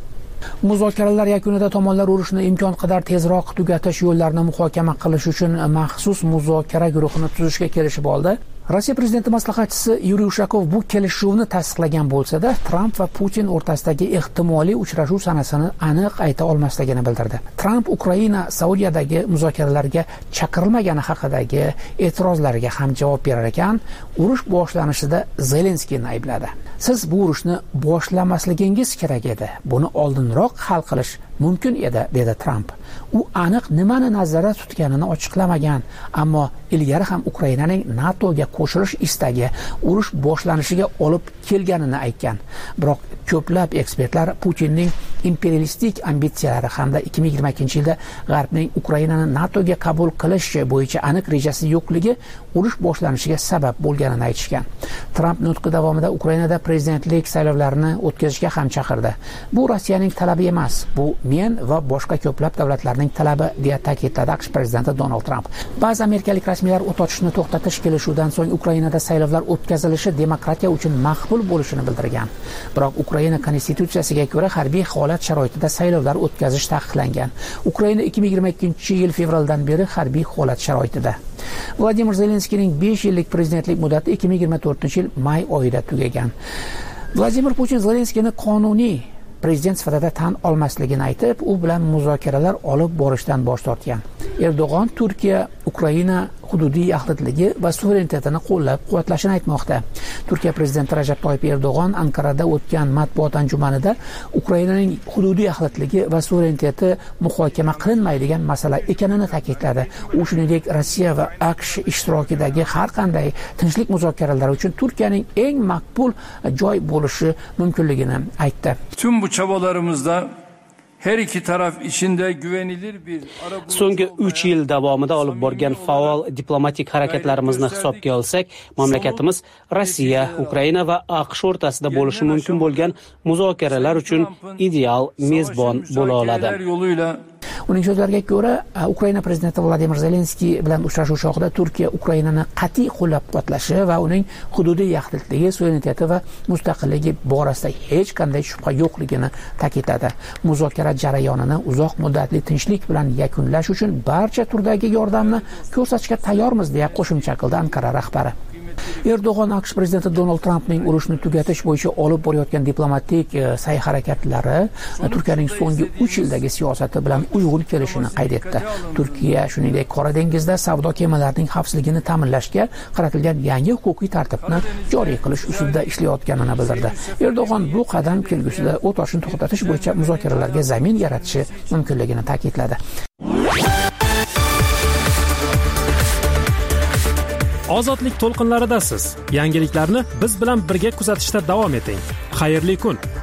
S5: Muzokaralar yakunida tomonlar urushni imkon qadar tezroq tugatish yo'llarini muhokama qilish uchun maxsus muzokara guruhini tuzishga kelishib oldi. Rossiya prezidenti maslahatchisi Yuriy Ushakov bu kelishuvni tasdiqlagan bo'lsa-da, Trump va Putin o'rtasidagi ehtimoliy uchrashuv sanasini aniq ayta olmasligini bildirdi. Trump Ukraina Saudiyadagi muzokaralarga chaqirilmagani haqidagi e'tirozlariga ham javob berar ekan, urush boshlanishida Zelenskiyni aybladi. Siz bu urushni boshlamasligingiz kerak edi. Buni oldinroq hal qilish mumkin edi, dedi Trump. U aniq nimani nazarda tutganini ochiqlamagan, ammo ilgari ham Ukrainaning NATOga qo'shilish istagi urush boshlanishiga olib kelganini aytgan. Biroq ko'plab ekspertlar Putinning imperialistik ambitsiyalari hamda ikki ming yigirma ikkinchi yilda G'arbning Ukrainani NATOga qabul qilish bo'yicha aniq rejasi yo'qligi urush boshlanishiga sabab bo'lganini aytishgan. Trump nutqi davomida Ukrainada prezidentlik saylovlarini o'tkazishga ham chaqirdi. Bu Rossiyaning talabi emas, bu men va boshqa ko'plab davlatlarning talabi, deya ta'kidladi AQSh prezidenti Donald Trump. Ba'zi amerikalik rasmiylar o't ochishni to'xtatish kelishuvidan so'ng Ukrainada saylovlar o'tkazilishi demokratiya uchun maqbul bo'lishini bildirgan. Biroq Ukraina konstitutsiyasiga ko'ra harbiy holat sharoitida saylovlar o'tkazish taqiqlangan. Ukraina ikki ming yigirma ikkinchi yil fevraldan beri harbiy holat sharoitida. Vladimir Zelenskiyning besh yillik prezidentlik muddati ikki ming yigirma to'rtinchi yil may oyida tugagan. Vladimir Putin Zelenskiyni qonuniy prezident sifatida tan olmasligini aytib, u bilan muzokaralar olib borishdan bosh tortgan. Erdo'g'on Turkiya Ukraina hududiy yaxlitligi va suverenitetini qo'llab-quvvatlashini aytmoqda. Turkiya prezidenti Rajab Toyyib Erdo'g'on Ankarada o'tgan matbuot anjumanida Ukrainaning hududiy yaxlitligi va suvereniteti muhokama qilinmaydigan masala ekanini ta'kidladi. U shuningdek Rossiya va AQSh ishtirokidagi har qanday tinchlik muzokaralari uchun Turkiyaning eng maqbul joy bo'lishi mumkinligini aytdi.
S18: Tüm bu çabalarımızda her iki taraf içinde güvenilir bir
S10: so'nggi uch yil davomida olib borgan faol diplomatik harakatlarimizni hisobga olsak, mamlakatimiz Rossiya, Ukraina va AQSh o'rtasida bo'lishi mumkin bo'lgan muzokaralar uchun ideal mezbon bo'la oladi.
S5: Uning so'zlariga ko'ra, Ukraina prezidenti Vladimir Zelenskiy bilan uchrashuv chog'ida Turkiya Ukrainani qat'iy qo'llab-quvvatlashi va uning hududiy yaxlitligi, suvereniteti va mustaqilligi borasida hech qanday shubha yo'qligini ta'kidladi. Muzokara jarayonini uzoq muddatli tinchlik bilan yakunlash uchun barcha turdagi yordamni ko'rsatishga tayyormiz deya qo'shimcha qildi Ankara rahbari. Erdo'g'on AQSh prezidenti Donald Trampning urushni tugatish bo'yicha olib borayotgan diplomatik sa'y-harakatlari Turkiyaning so'nggi uch yildagi siyosati bilan uyg'un kelishini qayd etdi. Turkiya shuningdek Qora dengizda savdo kemalarining xavfsizligini ta'minlashga qaratilgan yangi huquqiy tartibni joriy qilish ustida ishlayotganini bildirdi. Erdo'g'on bu qadam kelgusida o't ochishni to'xtatish bo'yicha muzokaralarga zamin yaratishi mumkinligini ta'kidladi.
S1: Ozodlik to'lqinlaridasiz. Yangiliklarni biz bilan birga kuzatishda davom eting. Xayrli kun.